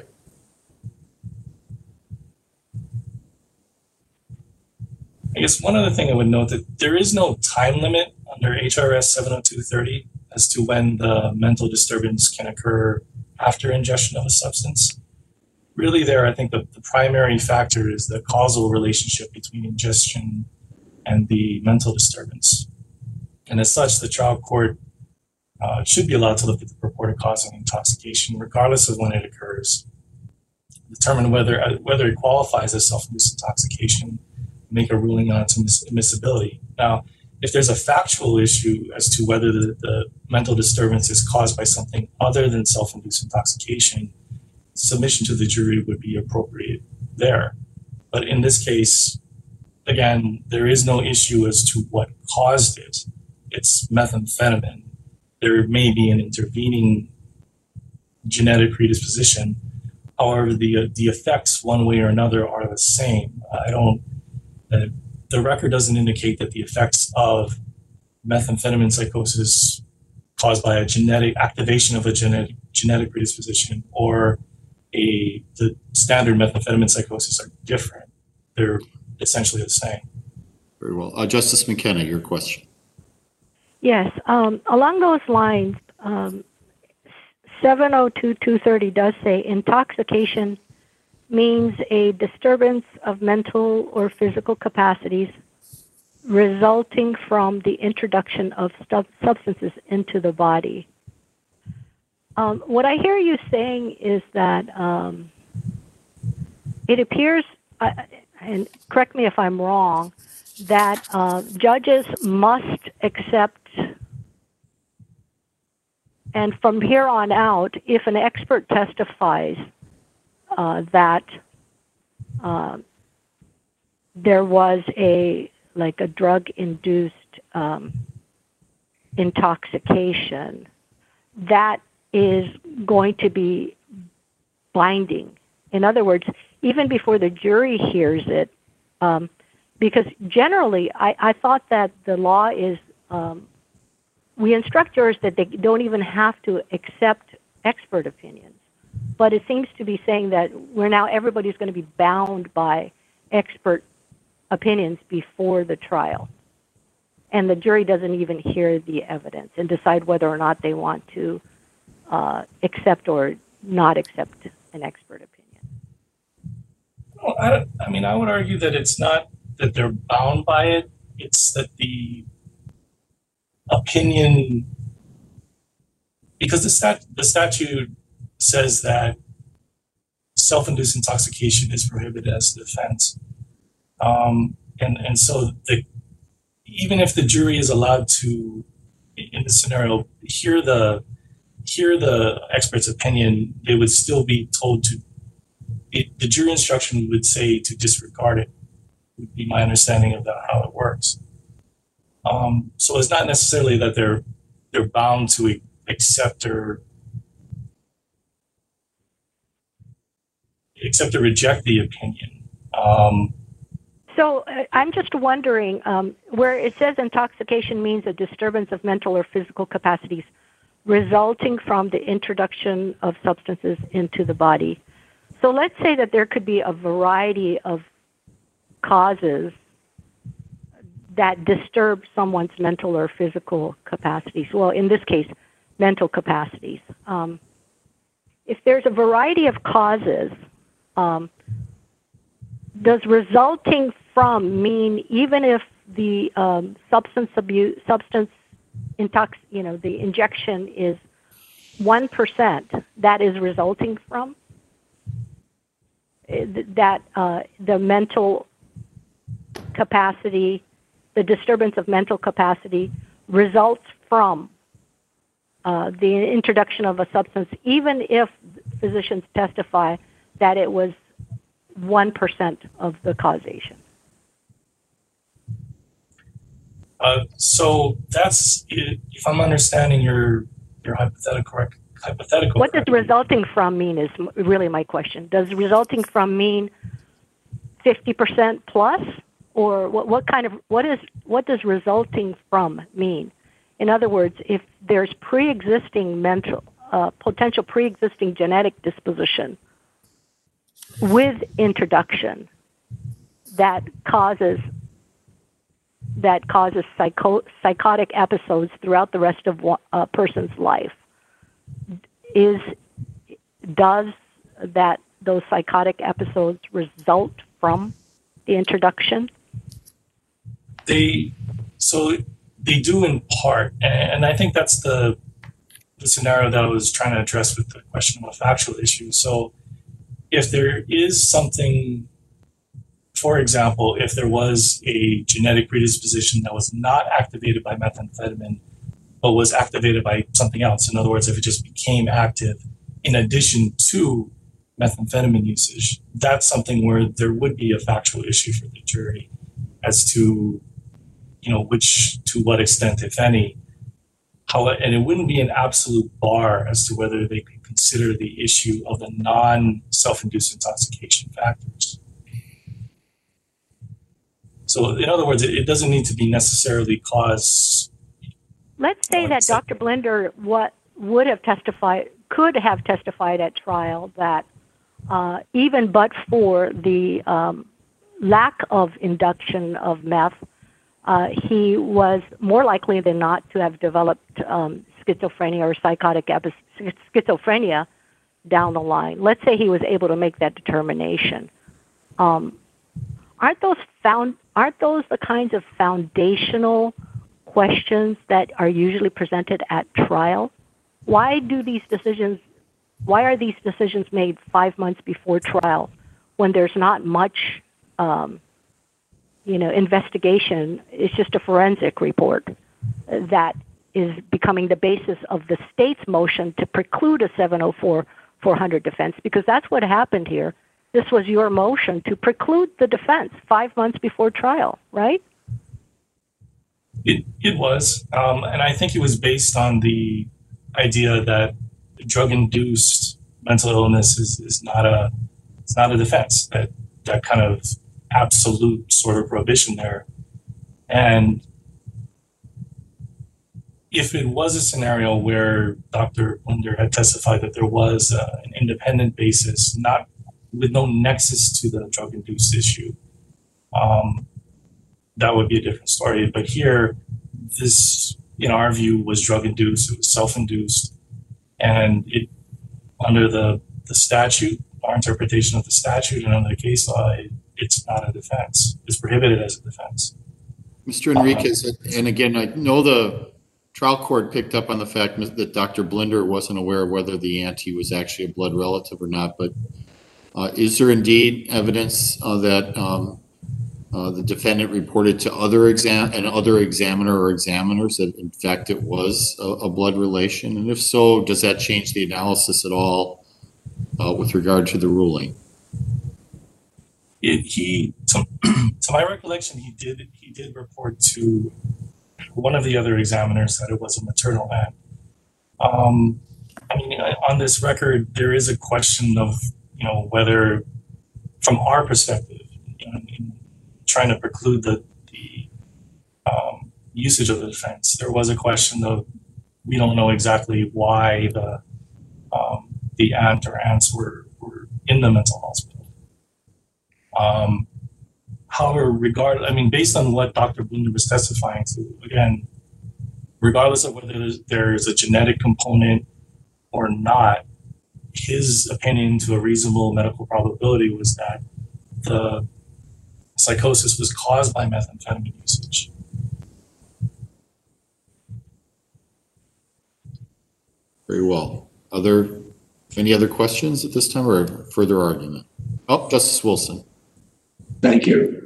I guess one other thing I would note that there is no time limit under H R S seven oh two thirty as to when the mental disturbance can occur after ingestion of a substance. Really there, I think the, the primary factor is the causal relationship between ingestion and the mental disturbance. And as such, the trial court uh, should be allowed to look at the purported cause of intoxication, regardless of when it occurs, determine whether uh, whether it qualifies as self-induced intoxication, make a ruling on its admiss- admissibility. Now, if there's a factual issue as to whether the, the mental disturbance is caused by something other than self-induced intoxication, submission to the jury would be appropriate there. But in this case, again, there is no issue as to what caused it. It's methamphetamine. There may be an intervening genetic predisposition. However, the uh, the effects one way or another are the same. I don't, uh, the record doesn't indicate that the effects of methamphetamine psychosis caused by a genetic activation of a genetic genetic predisposition or A, the standard methamphetamine psychosis are different. They're essentially the same. Very well. Uh, Justice McKenna, your question. Yes. Um, along those lines, um, seven oh two two thirty does say intoxication means a disturbance of mental or physical capacities resulting from the introduction of stu- substances into the body. Um, what I hear you saying is that um, it appears, uh, and correct me if I'm wrong, that uh, judges must accept, and from here on out, if an expert testifies uh, that uh, there was a like a drug-induced um, intoxication, that is going to be binding. In other words, even before the jury hears it, um, because generally I, I thought that the law is, um, we instruct jurors that they don't even have to accept expert opinions. But it seems to be saying that we're now, everybody's going to be bound by expert opinions before the trial. And the jury doesn't even hear the evidence and decide whether or not they want to uh, accept or not accept an expert opinion. Well, I, I mean, I would argue that it's not that they're bound by it. It's that the opinion, because the, stat, the statute says that self-induced intoxication is prohibited as a defense. Um, and, and so the, even if the jury is allowed to, in the scenario, hear the hear the expert's opinion, they would still be told to, it, the jury instruction would say to disregard it, would be my understanding of that, how it works. Um, so it's not necessarily that they're they're bound to accept or accept or reject the opinion. Um, So uh, I'm just wondering, um, where it says intoxication means a disturbance of mental or physical capacities resulting from the introduction of substances into the body. So let's say that there could be a variety of causes that disturb someone's mental or physical capacities. Well, in this case, mental capacities. Um, if there's a variety of causes, um, does resulting from mean even if the um, substance abuse, substance intox, you know, the injection is one percent, that is resulting from? That uh, the mental capacity, the disturbance of mental capacity results from uh, the introduction of a substance, even if physicians testify that it was one percent of the causation. Uh, so that's, if I'm understanding your your hypothetical correct, hypothetical. What does correctly, resulting from mean is really my question. Does resulting from mean fifty percent plus, or what, what kind of, what is, what does resulting from mean? In other words, if there's pre-existing mental, uh, potential pre-existing genetic disposition with introduction that causes that causes psycho, psychotic episodes throughout the rest of a person's life, is does that those psychotic episodes result from the introduction? They so they do in part, and, and I think that's the the scenario that I was trying to address with the question of a factual issue. So if there is something, for example, if there was a genetic predisposition that was not activated by methamphetamine, but was activated by something else, in other words, if it just became active in addition to methamphetamine usage, that's something where there would be a factual issue for the jury as to, you know, which, to what extent, if any, how, and it wouldn't be an absolute bar as to whether they could consider the issue of the non-self-induced intoxication factors. So in other words, it, it doesn't need to be necessarily cause. Let's say that Doctor Blender what would have testified, could have testified at trial that uh, even but for the um, lack of induction of meth, uh, he was more likely than not to have developed um, schizophrenia or psychotic epi- schizophrenia down the line. Let's say he was able to make that determination. Um, aren't those found? Aren't those the kinds of foundational questions that are usually presented at trial? Why do these decisions, why are these decisions made five months before trial when there's not much, um, you know, investigation? It's just a forensic report that is becoming the basis of the state's motion to preclude a seven oh four four hundred defense, because that's what happened here. This was your motion to preclude the defense five months before trial, right? It, it was, um, and I think it was based on the idea that drug-induced mental illness is, is not a it's not a defense. That that kind of absolute sort of prohibition there, and if it was a scenario where Doctor Blinder had testified that there was uh, an independent basis, not with no nexus to the drug-induced issue, um, that would be a different story. But here, this, in our view, was drug-induced. It was self-induced, and it, under the the statute, our interpretation of the statute and under the case law, it, it's not a defense. It's prohibited as a defense. Mister Enriquez, and again, I know the trial court picked up on the fact that Doctor Blinder wasn't aware of whether the auntie was actually a blood relative or not, but uh, is there indeed evidence uh, that um, uh, the defendant reported to other exam and other examiner or examiners that in fact it was a, a blood relation? And if so, does that change the analysis at all uh, with regard to the ruling? It, he, to, to my recollection, he did he did report to one of the other examiners that it was a maternal aunt. Um, I mean, on this record, there is a question of, you know, whether, from our perspective, you know, in trying to preclude the, the um, usage of the defense, there was a question of, we don't know exactly why the um, the aunt or aunts were, were in the mental hospital. Um, However, regard, I mean, based on what Doctor Blinder was testifying to, again, regardless of whether there's, there's a genetic component or not, his opinion to a reasonable medical probability was that the psychosis was caused by methamphetamine usage. Very well. Are there any other questions at this time or further argument? Oh, Justice Wilson. Thank you.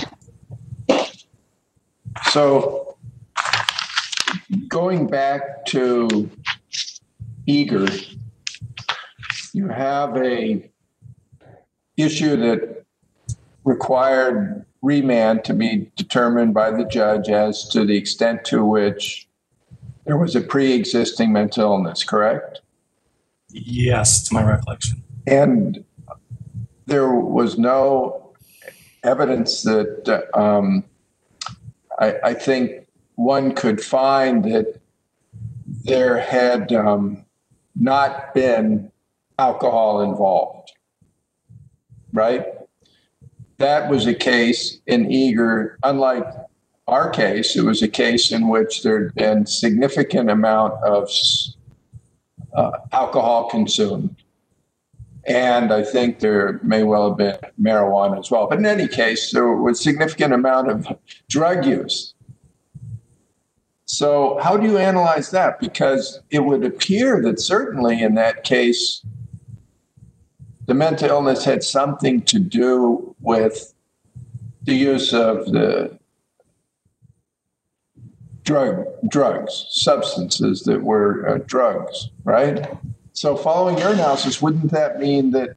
So, going back to Eager, you have a issue that required remand to be determined by the judge as to the extent to which there was a pre-existing mental illness, correct? Yes, to my recollection. And there was no evidence that uh, um, I, I think one could find that there had um, not been alcohol involved, right? That was a case in Eager, unlike our case, it was a case in which there had been significant amount of uh, alcohol consumed. And I think there may well have been marijuana as well. But in any case, there was a significant amount of drug use. So how do you analyze that? Because it would appear that certainly in that case, the mental illness had something to do with the use of the drug drugs, substances that were uh, drugs, right? So following your analysis, wouldn't that mean that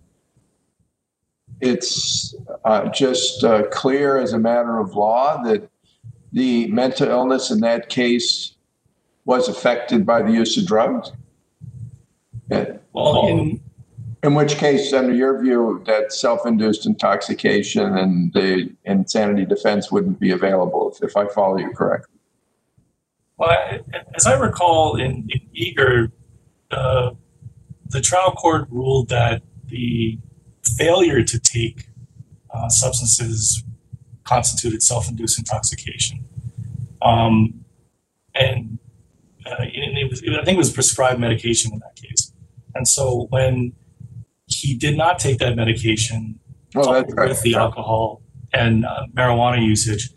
it's uh, just uh, clear as a matter of law that the mental illness in that case was affected by the use of drugs? Yeah. Well, in, in which case, under your view, that self-induced intoxication and the insanity defense wouldn't be available, if, if I follow you correctly. Well, I, as I recall, in, in Eager, uh, the trial court ruled that the failure to take uh, substances constituted self-induced intoxication. Um, and uh, it, it was, it, I think it was prescribed medication in that case. And so when he did not take that medication oh, that's right. with the alcohol and uh, marijuana usage,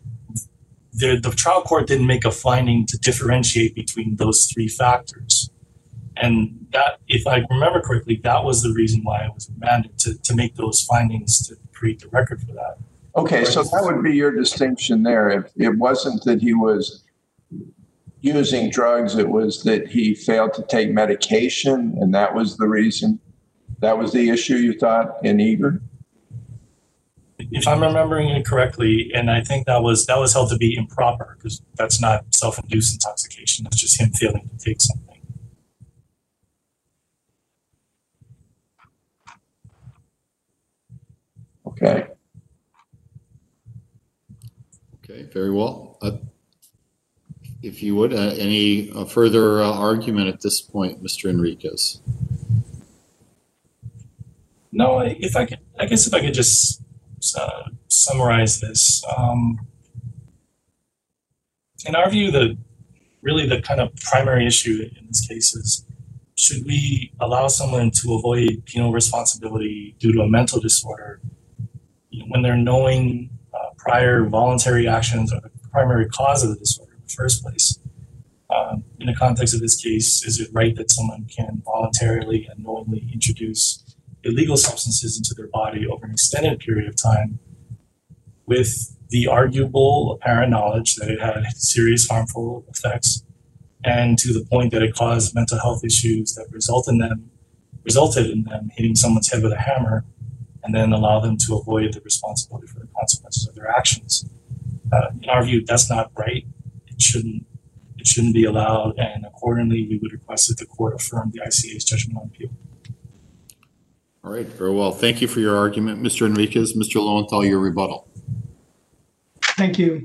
the, the trial court didn't make a finding to differentiate between those three factors. And that, if I remember correctly, that was the reason why I was remanded to, to make those findings to create the record for that. Okay, so that would be your distinction there. If it wasn't that he was using drugs, it was that he failed to take medication, and that was the reason. That was the issue you thought in Eager? If I'm remembering it correctly, and I think that was that was held to be improper because that's not self-induced intoxication. That's just him failing to take something. Okay. Okay, very well. Uh, if you would, uh, any uh, further uh, argument at this point, Mister Enriquez? No, if I could, I guess if I could just uh, summarize this. Um, in our view, the really the kind of primary issue in this case is, should we allow someone to avoid penal responsibility due to a mental disorder when they're knowing uh, prior voluntary actions are the primary cause of the disorder in the first place? Um, in the context of this case, is it right that someone can voluntarily and knowingly introduce illegal substances into their body over an extended period of time with the arguable apparent knowledge that it had serious harmful effects, and to the point that it caused mental health issues that result in them, resulted in them hitting someone's head with a hammer, and then allow them to avoid the responsibility for the consequences of their actions? Uh, in our view, that's not right. It shouldn't. It shouldn't be allowed, and accordingly, we would request that the court affirm the I C A's judgment on appeal. All right, very well. Thank you for your argument, Mister Enriquez. Mister Lowenthal, your rebuttal. Thank you.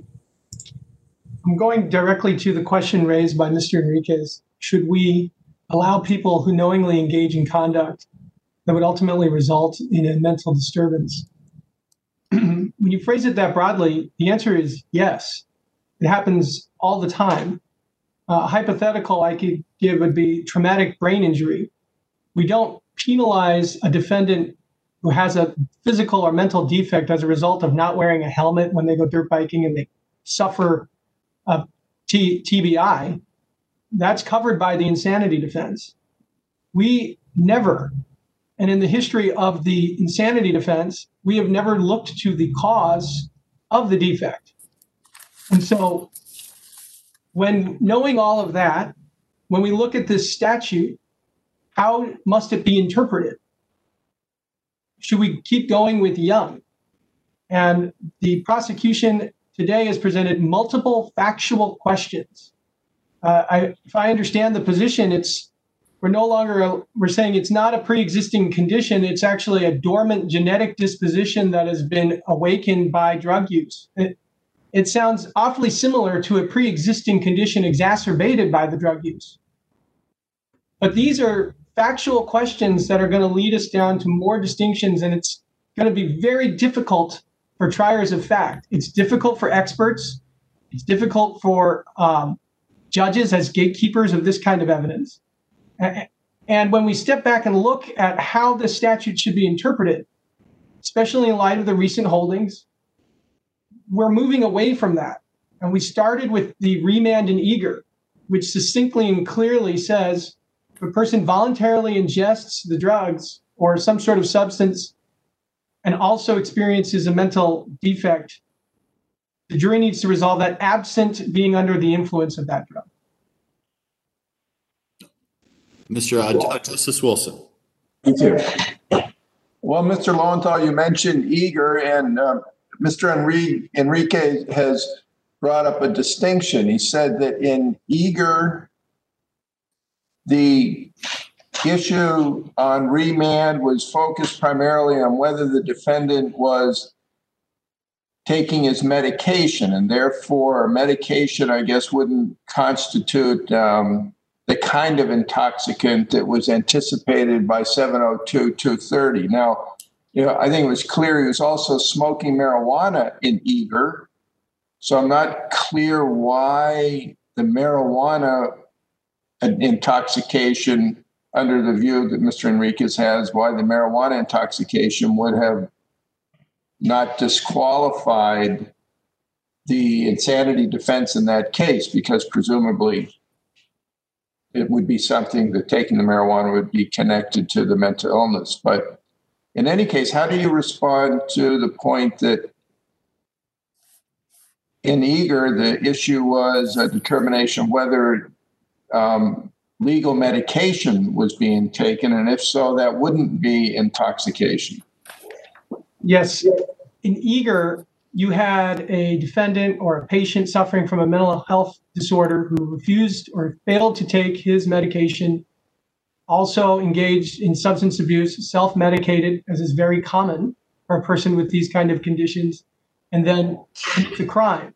I'm going directly to the question raised by Mister Enriquez. Should we allow people who knowingly engage in conduct that would ultimately result in a mental disturbance? When you phrase it that broadly, the answer is yes. It happens all the time. Uh, a hypothetical I could give would be traumatic brain injury. We don't penalize a defendant who has a physical or mental defect as a result of not wearing a helmet when they go dirt biking and they suffer a T- TBI. That's covered by the insanity defense. We never, and in the history of the insanity defense, we have never looked to the cause of the defect. And so when knowing all of that, when we look at this statute, how must it be interpreted? Should we keep going with young? And the prosecution today has presented multiple factual questions. Uh, I, if I understand the position, it's we're no longer a, we're saying it's not a pre-existing condition. It's actually a dormant genetic disposition that has been awakened by drug use. It, it sounds awfully similar to a pre-existing condition exacerbated by the drug use. But these are factual questions that are going to lead us down to more distinctions, and it's going to be very difficult for triers of fact. It's difficult for experts. It's difficult for um, judges as gatekeepers of this kind of evidence. And when we step back and look at how the statute should be interpreted, especially in light of the recent holdings, we're moving away from that. And we started with the remand in Eager, which succinctly and clearly says, if a person voluntarily ingests the drugs or some sort of substance and also experiences a mental defect, the jury needs to resolve that absent being under the influence of that drug. Mister Uh, Justice Wilson. Thank you. Well, Mister Lowenthal, you mentioned Eager, and uh, Mister Enrique, Enrique has brought up a distinction. He said that in Eager, the issue on remand was focused primarily on whether the defendant was taking his medication, and therefore medication, I guess, wouldn't constitute um, the kind of intoxicant that was anticipated by seven oh two two thirty. Now, you know, I think it was clear he was also smoking marijuana in Eager, so I'm not clear why the marijuana intoxication, under the view that Mister Enriquez has, why the marijuana intoxication would have not disqualified the insanity defense in that case, because presumably it would be something that taking the marijuana would be connected to the mental illness. But in any case, how do you respond to the point that in Eager, the issue was a determination of whether um, legal medication was being taken, and if so, that wouldn't be intoxication. Yes. In Eager, you had a defendant or a patient suffering from a mental health disorder who refused or failed to take his medication, also engaged in substance abuse, self-medicated, as is very common for a person with these kind of conditions, and then commits a crime.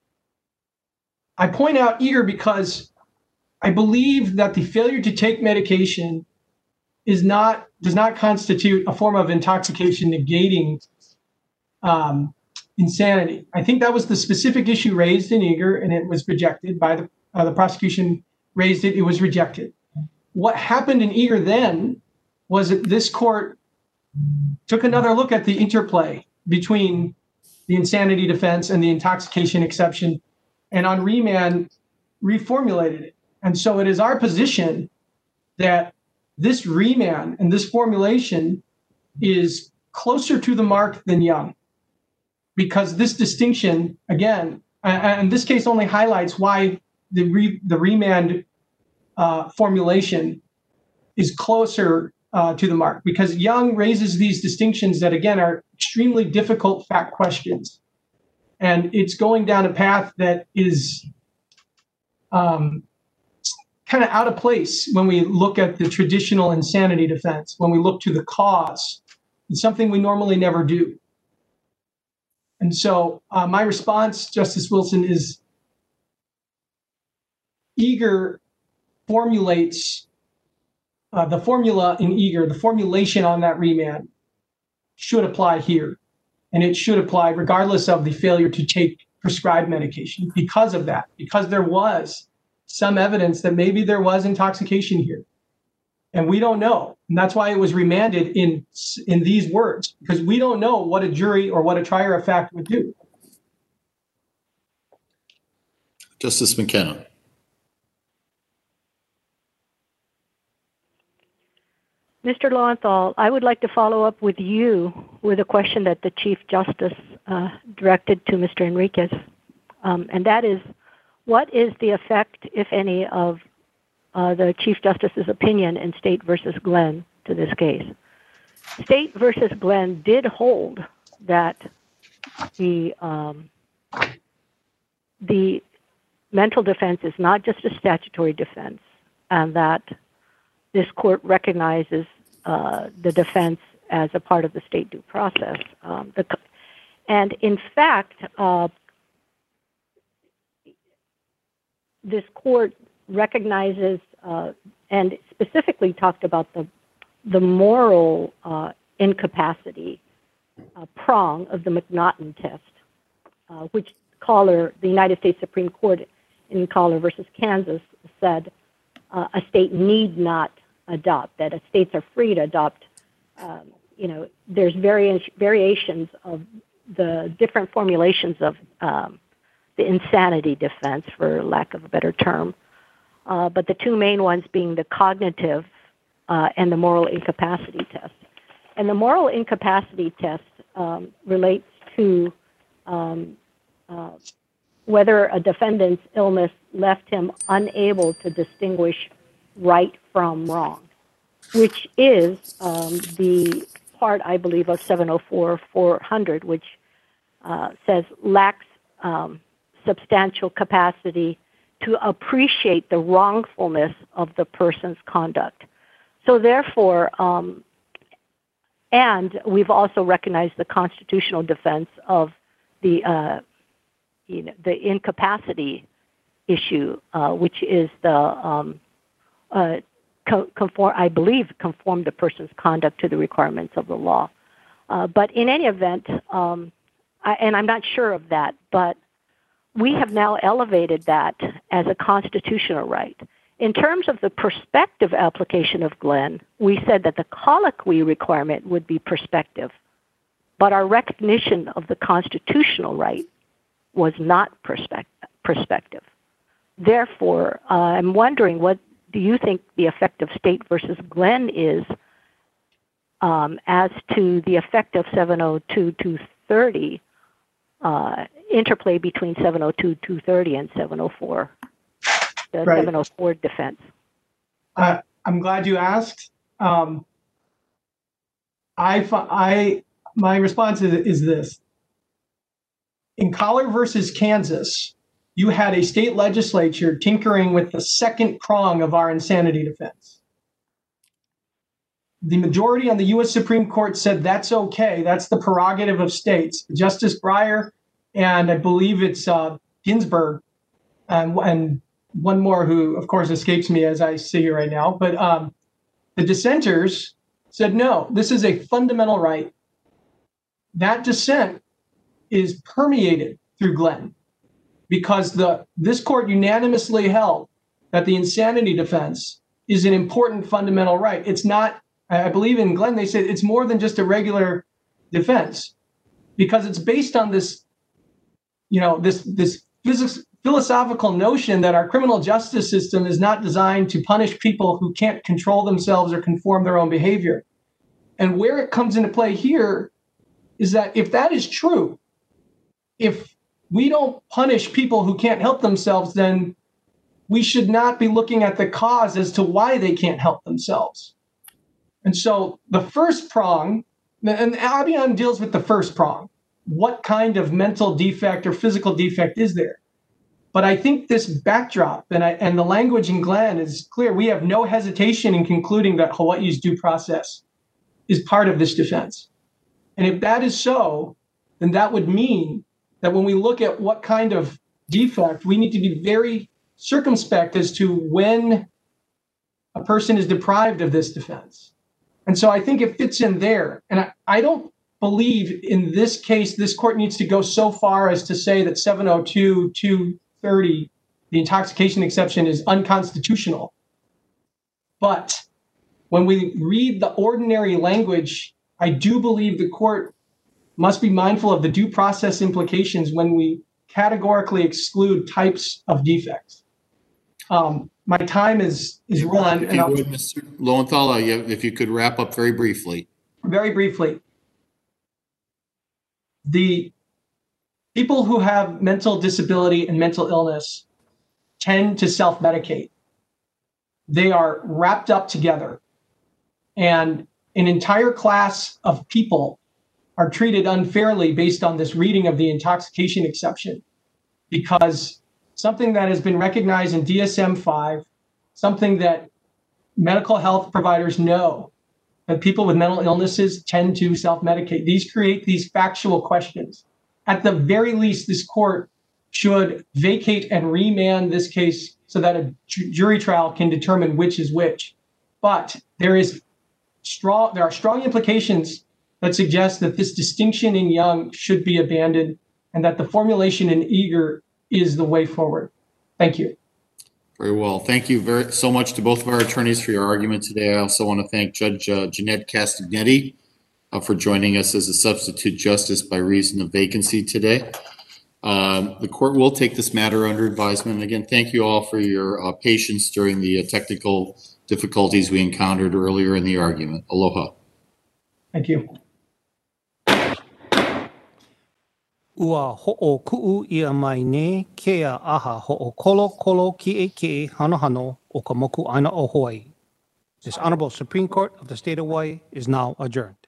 I point out Eager because I believe that the failure to take medication is not does not constitute a form of intoxication negating um, insanity. I think that was the specific issue raised in Eager, and it was rejected by the uh, the prosecution. Raised it, it was rejected. What happened in Eager then was that this court took another look at the interplay between the insanity defense and the intoxication exception, and on remand reformulated it. And so it is our position that this remand and this formulation is closer to the mark than Young, because this distinction, again, and this case only highlights why the re, the remand uh, formulation is closer uh, to the mark, because Young raises these distinctions that, again, are extremely difficult fact questions. And it's going down a path that is um, kind of out of place when we look at the traditional insanity defense, when we look to the cause. It's something we normally never do. And so uh, my response, Justice Wilson, is Eager formulates, uh, the formula in Eager, the formulation on that remand should apply here. And it should apply regardless of the failure to take prescribed medication because of that, because there was some evidence that maybe there was intoxication here. And we don't know. And that's why it was remanded in, in these words, because we don't know what a jury or what a trier of fact would do. Justice McKenna. Mister Lowenthal, I would like to follow up with you with a question that the Chief Justice uh, directed to Mister Enriquez. Um, and that is, what is the effect, if any, of uh, the Chief Justice's opinion in State versus Glenn to this case? State versus Glenn did hold that the um, the mental defense is not just a statutory defense, and that this court recognizes uh, the defense as a part of the state due process. Um, the, and in fact, uh, this court recognizes uh, and specifically talked about the the moral uh, incapacity uh, prong of the McNaughton test, uh, which Collar, the United States Supreme Court in Collar versus Kansas, said uh, a state need not adopt, that states are free to adopt. Um, you know, there's vari- variations of the different formulations of um, the insanity defense, for lack of a better term, uh, but the two main ones being the cognitive uh, and the moral incapacity test. And the moral incapacity test um, relates to um, uh, whether a defendant's illness left him unable to distinguish right from wrong, which is um, the part, I believe, of seven oh four four hundred, which uh, says lacks um, substantial capacity to appreciate the wrongfulness of the person's conduct. So therefore, um, and we've also recognized the constitutional defense of the uh, you know, the incapacity issue, uh, which is the um, uh, conform, I believe, conform the person's conduct to the requirements of the law. Uh, but in any event, um, I, and I'm not sure of that, but we have now elevated that as a constitutional right. In terms of the prospective application of Glenn, we said that the colloquy requirement would be prospective, but our recognition of the constitutional right was not prospect- prospective. Therefore, uh, I'm wondering, what do you think the effect of State versus Glenn is um, as to the effect of seven oh two dash two thirty, uh, interplay between seven oh two dash two thirty and seven oh four, the Right. seven oh four defense? Uh, I'm glad you asked. Um, I, fi- I, my response is, is this. In Collar versus Kansas, you had a state legislature tinkering with the second prong of our insanity defense. The majority on the U S Supreme Court said that's okay. That's the prerogative of states. Justice Breyer and I believe it's uh, Ginsburg and, and one more who, of course, escapes me as I see right now. But um, the dissenters said, no, this is a fundamental right. That dissent is permeated through Glenn because the this court unanimously held that the insanity defense is an important fundamental right. It's not, I believe in Glenn, they said it's more than just a regular defense because it's based on this, you know, this, this physics, philosophical notion that our criminal justice system is not designed to punish people who can't control themselves or conform their own behavior. And where it comes into play here is that if that is true, if we don't punish people who can't help themselves, then we should not be looking at the cause as to why they can't help themselves. And so the first prong, and Abian deals with the first prong, what kind of mental defect or physical defect is there? But I think this backdrop and, I, and the language in Glenn is clear. We have no hesitation in concluding that Hawaii's due process is part of this defense. And if that is so, then that would mean that when we look at what kind of defect, we need to be very circumspect as to when a person is deprived of this defense. And so I think it fits in there. And I, I don't believe in this case, this court needs to go so far as to say that seven oh two dash two thirty, the intoxication exception, is unconstitutional. But when we read the ordinary language, I do believe the court must be mindful of the due process implications when we categorically exclude types of defects. Um, my time is is run. If and you I'll- would, Mister Lowenthal, you- if you could wrap up very briefly. Very briefly, the people who have mental disability and mental illness tend to self-medicate. They are wrapped up together, and an entire class of people are treated unfairly based on this reading of the intoxication exception, because something that has been recognized in D S M five, something that medical health providers know, that people with mental illnesses tend to self-medicate. These create these factual questions. At the very least, this court should vacate and remand this case so that a ju- jury trial can determine which is which. But there is strong, there are strong implications that suggest that this distinction in Young should be abandoned and that the formulation in Eager is the way forward. Thank you. Very well. Thank you very so much to both of our attorneys for your argument today. I also want to thank Judge uh, Jeanette Castagnetti uh, for joining us as a substitute justice by reason of vacancy today. Um, the court will take this matter under advisement. And again, thank you all for your uh, patience during the uh, technical difficulties we encountered earlier in the argument. Aloha. Thank you. Ua ho'o ku'u ia mai ne kea aha ho'o kolo kolo ki e ki hano hano o ka moku aina o Hawaii. This Honorable Supreme Court of the State of Hawaii is now adjourned.